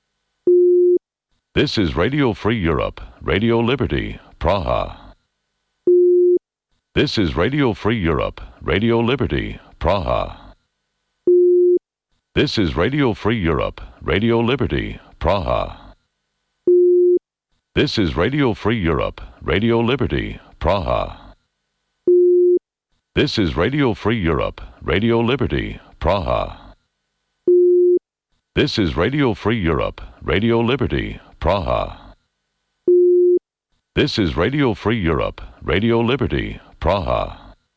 This is Radio Free Europe, Radio Liberty, Praha. This is Radio Free Europe, Radio Liberty, Praha. This is Radio Free Europe, Radio Liberty, Praha. This is Radio Free Europe, Radio Liberty, Praha. This is Radio Free Europe, Radio Liberty, Praha. This is Radio Free Europe, Radio Liberty, Praha. This is Radio Free Europe, Radio Liberty, Praha.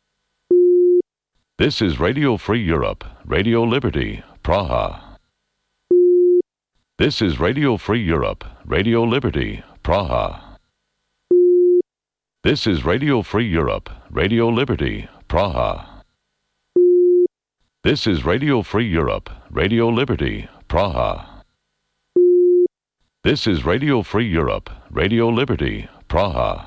This is Radio Free Europe, Radio Liberty, Praha. This is Radio Free Europe, Radio Liberty, Praha. This is Radio Free Europe, Radio Liberty, Praha. This is Radio Free Europe, Radio Liberty, Praha. This is Radio Free Europe, Radio Liberty, Praha.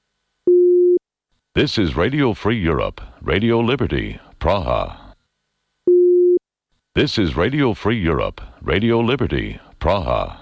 This is Radio Free Europe, Radio Liberty, Praha. This is Radio Free Europe, Radio Liberty, Praha.